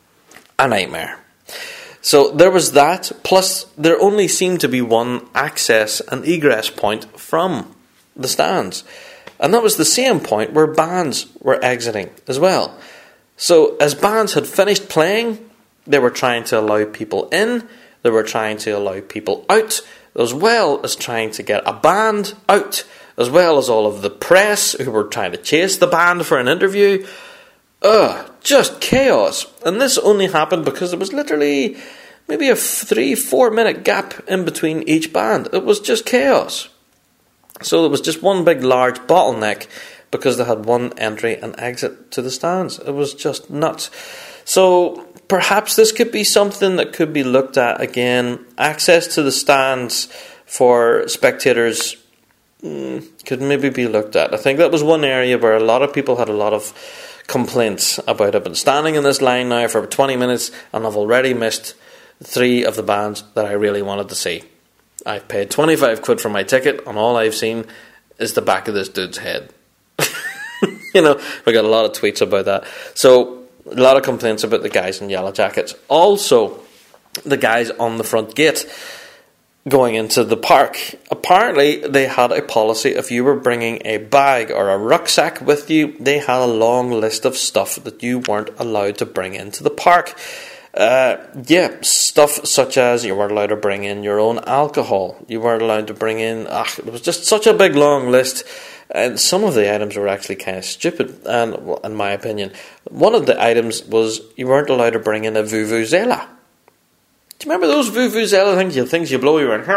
a nightmare. So there was that, plus there only seemed to be one access and egress point from the stands. And that was the same point where bands were exiting as well. So as bands had finished playing, they were trying to allow people in, they were trying to allow people out, as well as trying to get a band out, as well as all of the press who were trying to chase the band for an interview. Ugh, just chaos. And this only happened because there was literally maybe a three, four minute gap in between each band. It was just chaos. So there was just one big large bottleneck because they had one entry and exit to the stands. It was just nuts. So perhaps this could be something that could be looked at again. Access to the stands for spectators mm, could maybe be looked at. I think that was one area where a lot of people had a lot of complaints about. I've been standing in this line now for twenty minutes and I've already missed three of the bands that I really wanted to see. I've paid twenty-five quid for my ticket and all I've seen is the back of this dude's head. You know, we got a lot of tweets about that. So, a lot of complaints about the guys in yellow jackets. Also, the guys on the front gate going into the park. Apparently, they had a policy, if you were bringing a bag or a rucksack with you, they had a long list of stuff that you weren't allowed to bring into the park. Uh, yeah, stuff such as you weren't allowed to bring in your own alcohol. You weren't allowed to bring in... Ah, it was just such a big, long list. And some of the items were actually kind of stupid, and well, in my opinion. One of the items was you weren't allowed to bring in a vuvuzela. Do you remember those vuvuzela things? You things you blow, you went...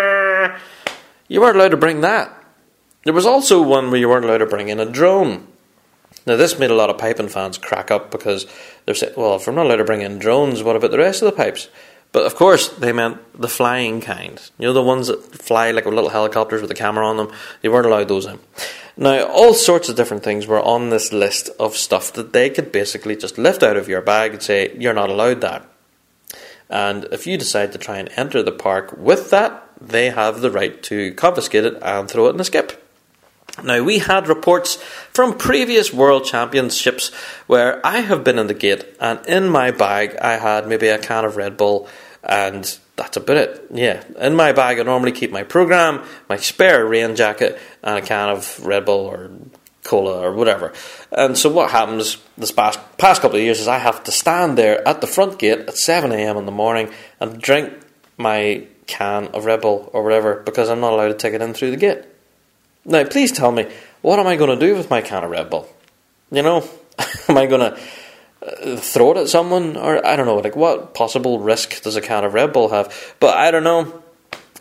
You weren't allowed to bring that. There was also one where you weren't allowed to bring in a drone. Now, this made a lot of piping fans crack up because they're saying, well, if we're not allowed to bring in drones, what about the rest of the pipes? But, of course, they meant the flying kind. You know, the ones that fly like with little helicopters with a camera on them? They weren't allowed those in. Now, all sorts of different things were on this list of stuff that they could basically just lift out of your bag and say, you're not allowed that. And if you decide to try and enter the park with that, they have the right to confiscate it and throw it in a skip. Now, we had reports from previous World Championships where I have been in the gate and in my bag I had maybe a can of Red Bull and that's about it. Yeah, in my bag I normally keep my programme, my spare rain jacket and a can of Red Bull or cola or whatever. And so what happens this past, past couple of years is I have to stand there at the front gate at seven a.m. in the morning and drink my can of Red Bull or whatever because I'm not allowed to take it in through the gate. Now, please tell me, what am I going to do with my can of Red Bull? You know, am I going to uh, throw it at someone? Or, I don't know, like, what possible risk does a can of Red Bull have? But I don't know.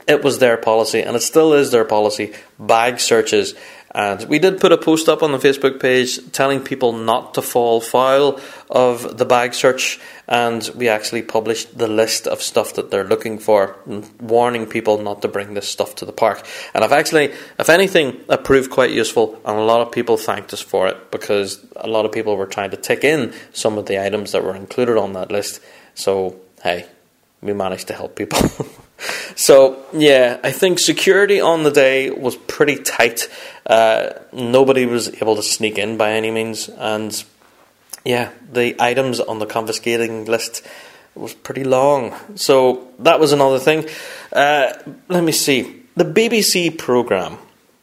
it was their policy, and it still is their policy, bag searches. And we did put a post up on the Facebook page telling people not to fall foul of the bag search, and we actually published the list of stuff that they're looking for, warning people not to bring this stuff to the park. And I've actually, if anything, it proved quite useful, and a lot of people thanked us for it, because a lot of people were trying to tick in some of the items that were included on that list. So, hey, we managed to help people. So, yeah, I think security on the day was pretty tight. Uh, nobody was able to sneak in by any means. And, yeah, the items on the confiscating list was pretty long. So, that was another thing. Uh, let me see. The B B C programme.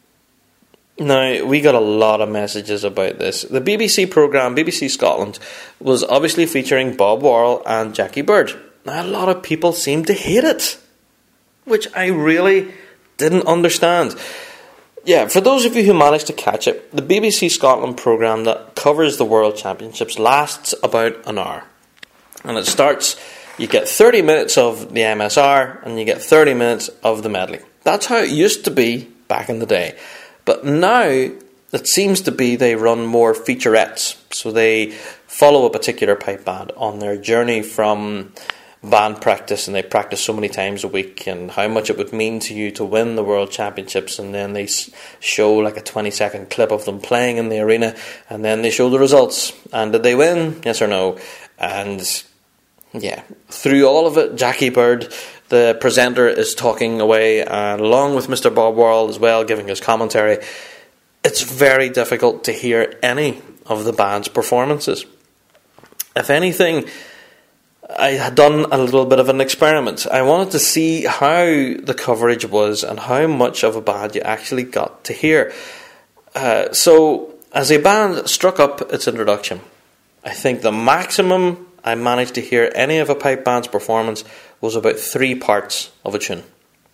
Now, we got a lot of messages about this. The B B C programme, B B C Scotland, was obviously featuring Bob Worrell and Jackie Bird. Now, a lot of people seem to hate it, which I really didn't understand. Yeah, for those of you who managed to catch it, the B B C Scotland programme that covers the World Championships lasts about an hour. And it starts, you get thirty minutes of the M S R and you get thirty minutes of the medley. That's how it used to be back in the day. But now, it seems to be they run more featurettes. So they follow a particular pipe band on their journey from band practice, and they practice so many times a week, and how much it would mean to you to win the World Championships. And then they show like a twenty second clip of them playing in the arena, and then they show the results. And did they win? Yes or no? And yeah, through all of it, Jackie Bird, the presenter, is talking away, and along with Mister Bob Worrell as well, giving his commentary. It's very difficult to hear any of the band's performances. If anything, I had done a little bit of an experiment. I wanted to see how the coverage was and how much of a band you actually got to hear. Uh, so, as a band struck up its introduction, I think the maximum I managed to hear any of a pipe band's performance was about three parts of a tune.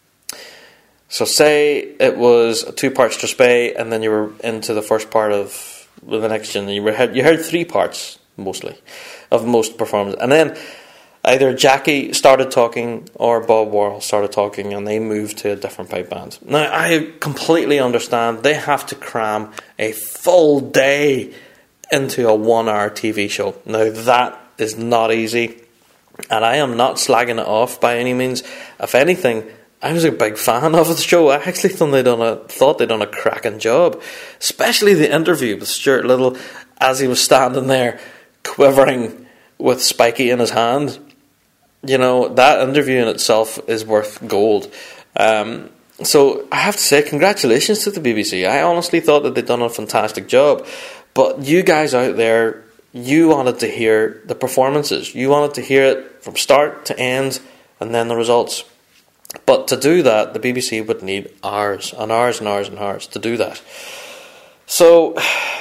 So say it was two parts Strathspey, and then you were into the first part of the next tune, and you, were, you heard three parts, mostly, of most performances. And then either Jackie started talking or Bob Worrell started talking, and they moved to a different pipe band. Now, I completely understand they have to cram a full day into a one-hour T V show. Now, that is not easy, and I am not slagging it off by any means. If anything, I was a big fan of the show. I actually thought they done a thought they done a cracking job, especially the interview with Stuart Little as he was standing there quivering with Spiky in his hand. You know, that interview in itself is worth gold. Um, so I have to say, congratulations to the B B C. I honestly thought that they'd done a fantastic job. But you guys out there, you wanted to hear the performances. You wanted to hear it from start to end, and then the results. But to do that, the B B C would need hours and hours and hours and hours to do that. So,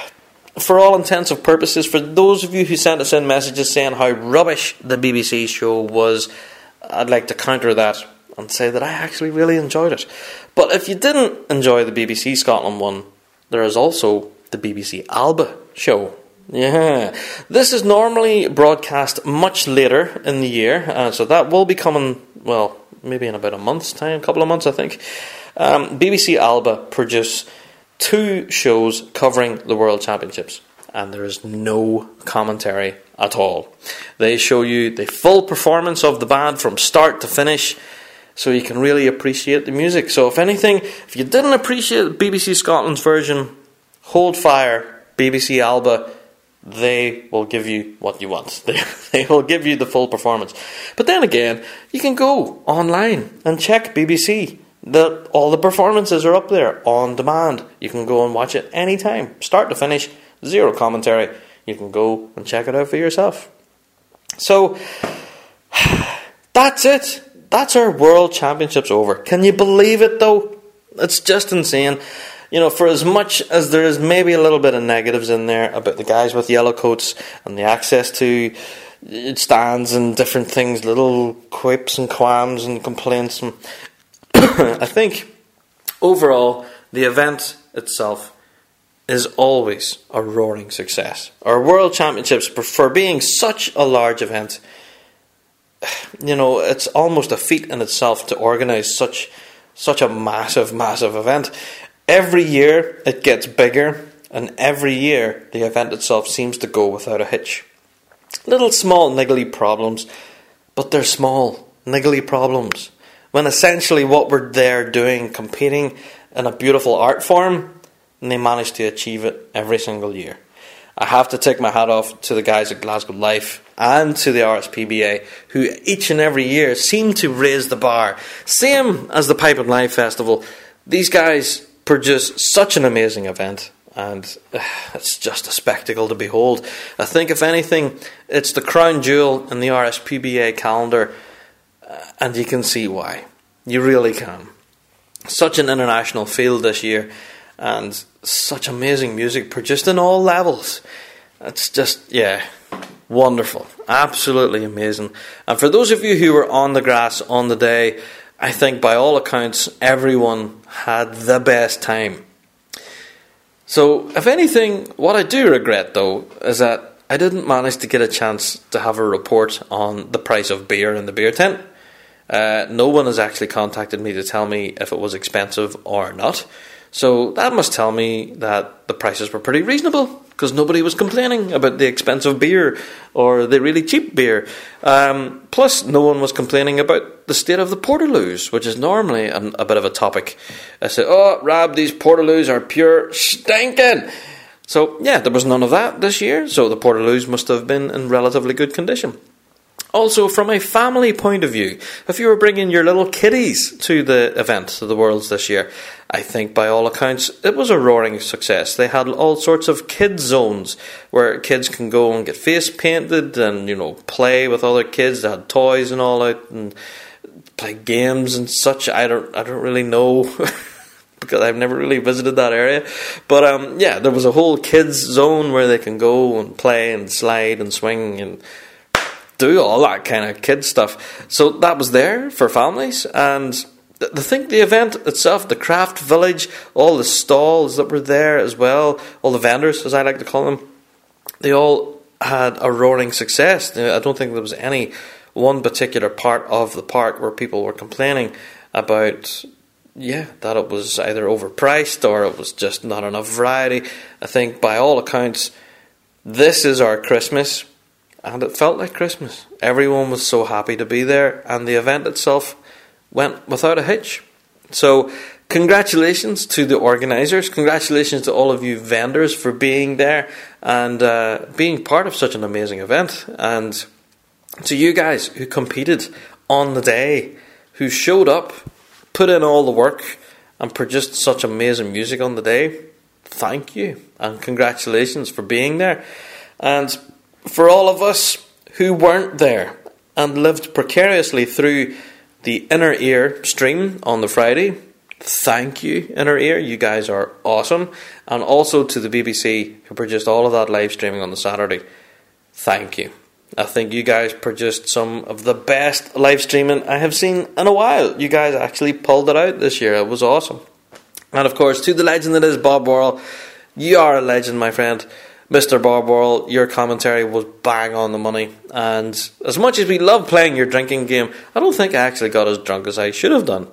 for all intents and purposes, for those of you who sent us in messages saying how rubbish the B B C show was, I'd like to counter that and say that I actually really enjoyed it. But if you didn't enjoy the B B C Scotland one, there is also the B B C Alba show. Yeah, this is normally broadcast much later in the year, uh, so that will be coming, well, maybe in about a month's time, a couple of months, I think. Um, B B C Alba produce two shows covering the World Championships, and there is no commentary at all. They show you the full performance of the band from start to finish, so you can really appreciate the music. So if anything, if you didn't appreciate B B C Scotland's version, hold fire. B B C Alba, they will give you what you want. They, they will give you the full performance. But then again, you can go online and check B B C. The, all the performances are up there on demand. You can go and watch it anytime, start to finish, zero commentary. You can go and check it out for yourself. So, that's it. That's our World Championships over. Can you believe it though? It's just insane. You know, for as much as there is maybe a little bit of negatives in there about the guys with yellow coats and the access to stands and different things, little quips and qualms and complaints, and I think overall the event itself is always a roaring success. Our World Championships, for being such a large event, you know, it's almost a feat in itself to organise such Such a massive, massive event. Every year it gets bigger, and every year the event itself seems to go without a hitch. Little small niggly problems, but they're small, niggly problems. When essentially what we're there doing, competing in a beautiful art form, and they manage to achieve it every single year. I have to take my hat off to the guys at Glasgow Life and to the R S P B A, who each and every year seem to raise the bar. Same as the Pipe and Live Festival. These guys produce such an amazing event, and uh, it's just a spectacle to behold. I think, if anything, it's the crown jewel in the R S P B A calendar, uh, and you can see why. You really can. Such an international field this year, and such amazing music produced in all levels. It's just, yeah, wonderful. Absolutely amazing. And for those of you who were on the grass on the day, I think by all accounts, everyone had the best time. So, if anything, what I do regret, though, is that I didn't manage to get a chance to have a report on the price of beer in the beer tent. Uh, no one has actually contacted me to tell me if it was expensive or not. So that must tell me that the prices were pretty reasonable, because nobody was complaining about the expensive beer or the really cheap beer. Um, plus, no one was complaining about the state of the Portaloos, which is normally a, a bit of a topic. I said, oh, Rab, these Portaloos are pure stinking. So, yeah, there was none of that this year, so the Portaloos must have been in relatively good condition. Also, from a family point of view, if you were bringing your little kiddies to the event, to the Worlds this year, I think by all accounts it was a roaring success. They had all sorts of kids zones where kids can go and get face painted and, you know, play with other kids. They had toys and all out and play games and such. I don't, I don't really know because I've never really visited that area. But um, yeah, there was a whole kids zone where they can go and play and slide and swing and do all that kind of kid stuff. So that was there for families. And th- the thing, the event itself, the craft village, all the stalls that were there as well, all the vendors, as I like to call them, they all had a roaring success. I don't think there was any one particular part of the park where people were complaining about, yeah, that it was either overpriced or it was just not enough variety. I think by all accounts, this is our Christmas. And it felt like Christmas. Everyone was so happy to be there, and the event itself went without a hitch. So, congratulations to the organisers. Congratulations to all of you vendors for being there and uh, being part of such an amazing event. And to you guys who competed on the day, who showed up, put in all the work, and produced such amazing music on the day, thank you. And congratulations for being there. And for all of us who weren't there and lived precariously through the Inner Ear stream on the Friday, thank you, Inner Ear. You guys are awesome. And also to the B B C who produced all of that live streaming on the Saturday, thank you. I think you guys produced some of the best live streaming I have seen in a while. You guys actually pulled it out this year. It was awesome. And of course, to the legend that is Bob Worrell, you are a legend, my friend. Mister Bob Worrell, your commentary was bang on the money, and as much as we love playing your drinking game, I don't think I actually got as drunk as I should have done.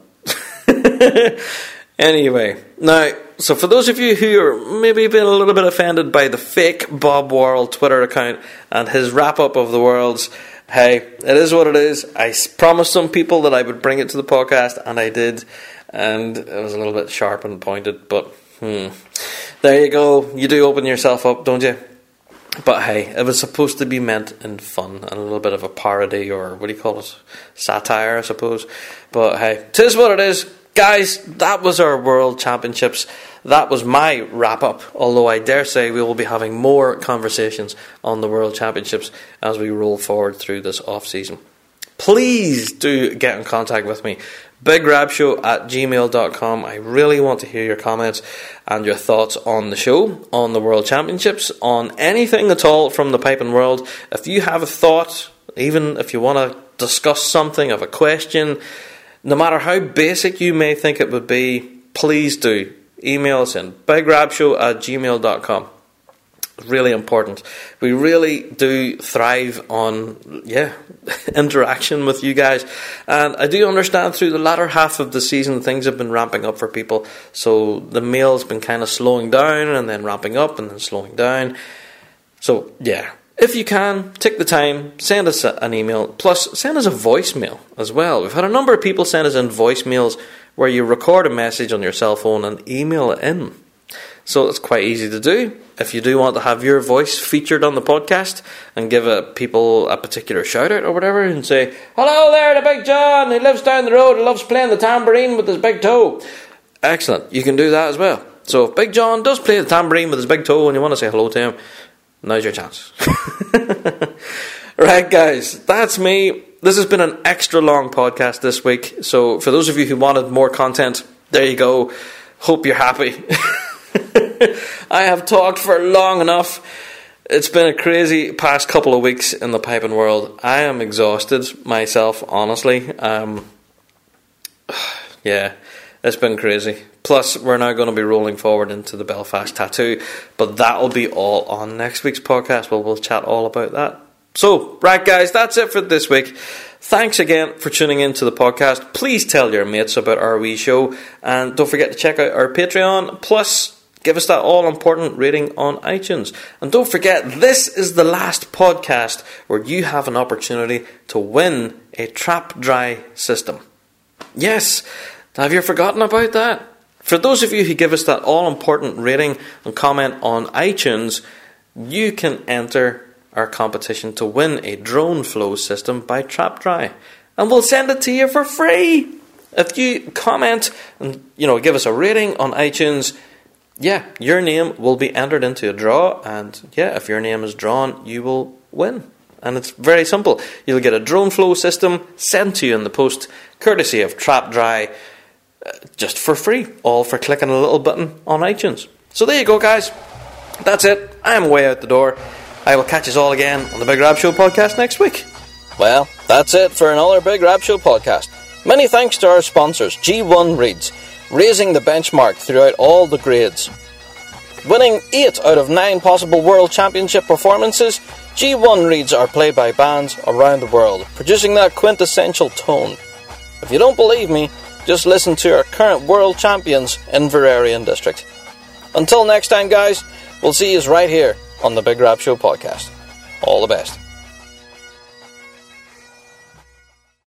Anyway, now, so for those of you who are maybe been a little bit offended by the fake Bob Worrell Twitter account and his wrap-up of the Worlds, hey, it is what it is. I promised some people that I would bring it to the podcast, and I did, and it was a little bit sharp and pointed, but hmm... there you go. You do open yourself up, don't you? But hey, it was supposed to be meant in fun and a little bit of a parody, or what do you call it? Satire, I suppose. But hey, 'tis what it is. Guys, that was our World Championships. That was my wrap-up, although I dare say we will be having more conversations on the World Championships as we roll forward through this off-season. Please do get in contact with me. bigrabshow at gmail dot com. I really want to hear your comments and your thoughts on the show, on the World Championships, on anything at all from the piping world. If you have a thought, even if you want to discuss something, of a question, no matter how basic you may think it would be, please do email us in bigrabshow at gmail dot com. really important. We really do thrive on, yeah, interaction with you guys. And I do understand through the latter half of the season, things have been ramping up for people. So the mail's been kind of slowing down and then ramping up and then slowing down. So, yeah. If you can, take the time, send us an email, plus send us a voicemail as well. We've had a number of people send us in voicemails where you record a message on your cell phone and email it in. So it's quite easy to do. If you do want to have your voice featured on the podcast and give a, people a particular shout out or whatever and say, hello there to Big John, he lives down the road and loves playing the tambourine with his big toe. Excellent, you can do that as well. So if Big John does play the tambourine with his big toe and you want to say hello to him, now's your chance. Right, guys, that's me. This has been an extra long podcast this week. So for those of you who wanted more content, there you go. Hope you're happy. I have talked for long enough. It's been a crazy past couple of weeks in the piping world. I am exhausted myself, honestly. Um, yeah, it's been crazy. Plus, we're now going to be rolling forward into the Belfast Tattoo, but that'll be all on next week's podcast. Well, we'll chat all about that. So, right guys, that's it for this week. Thanks again for tuning in to the podcast. Please tell your mates about our wee show, and don't forget to check out our Patreon. Plus, give us that all-important rating on iTunes. And don't forget, this is the last podcast where you have an opportunity to win a trap dry system. Yes, have you forgotten about that? For those of you who give us that all-important rating and comment on iTunes, you can enter our competition to win a drone flow system by Trap Dry, and we'll send it to you for free. If you comment and, you know, give us a rating on iTunes, yeah, your name will be entered into a draw, and yeah, if your name is drawn, you will win. And it's very simple. You'll get a drone flow system sent to you in the post, courtesy of Trap Dry, uh, just for free, all for clicking a little button on iTunes. So there you go, guys. That's it. I am way out the door. I will catch us all again on the Big Rab Show podcast next week. Well, that's it for another Big Rab Show podcast. Many thanks to our sponsors, G one Reeds, raising the benchmark throughout all the grades. Winning eight out of nine possible World Championship performances, G one Reeds are played by bands around the world, producing that quintessential tone. If you don't believe me, just listen to our current World Champions in Verarian District. Until next time, guys, we'll see you right here on the Big Rab Show podcast. All the best.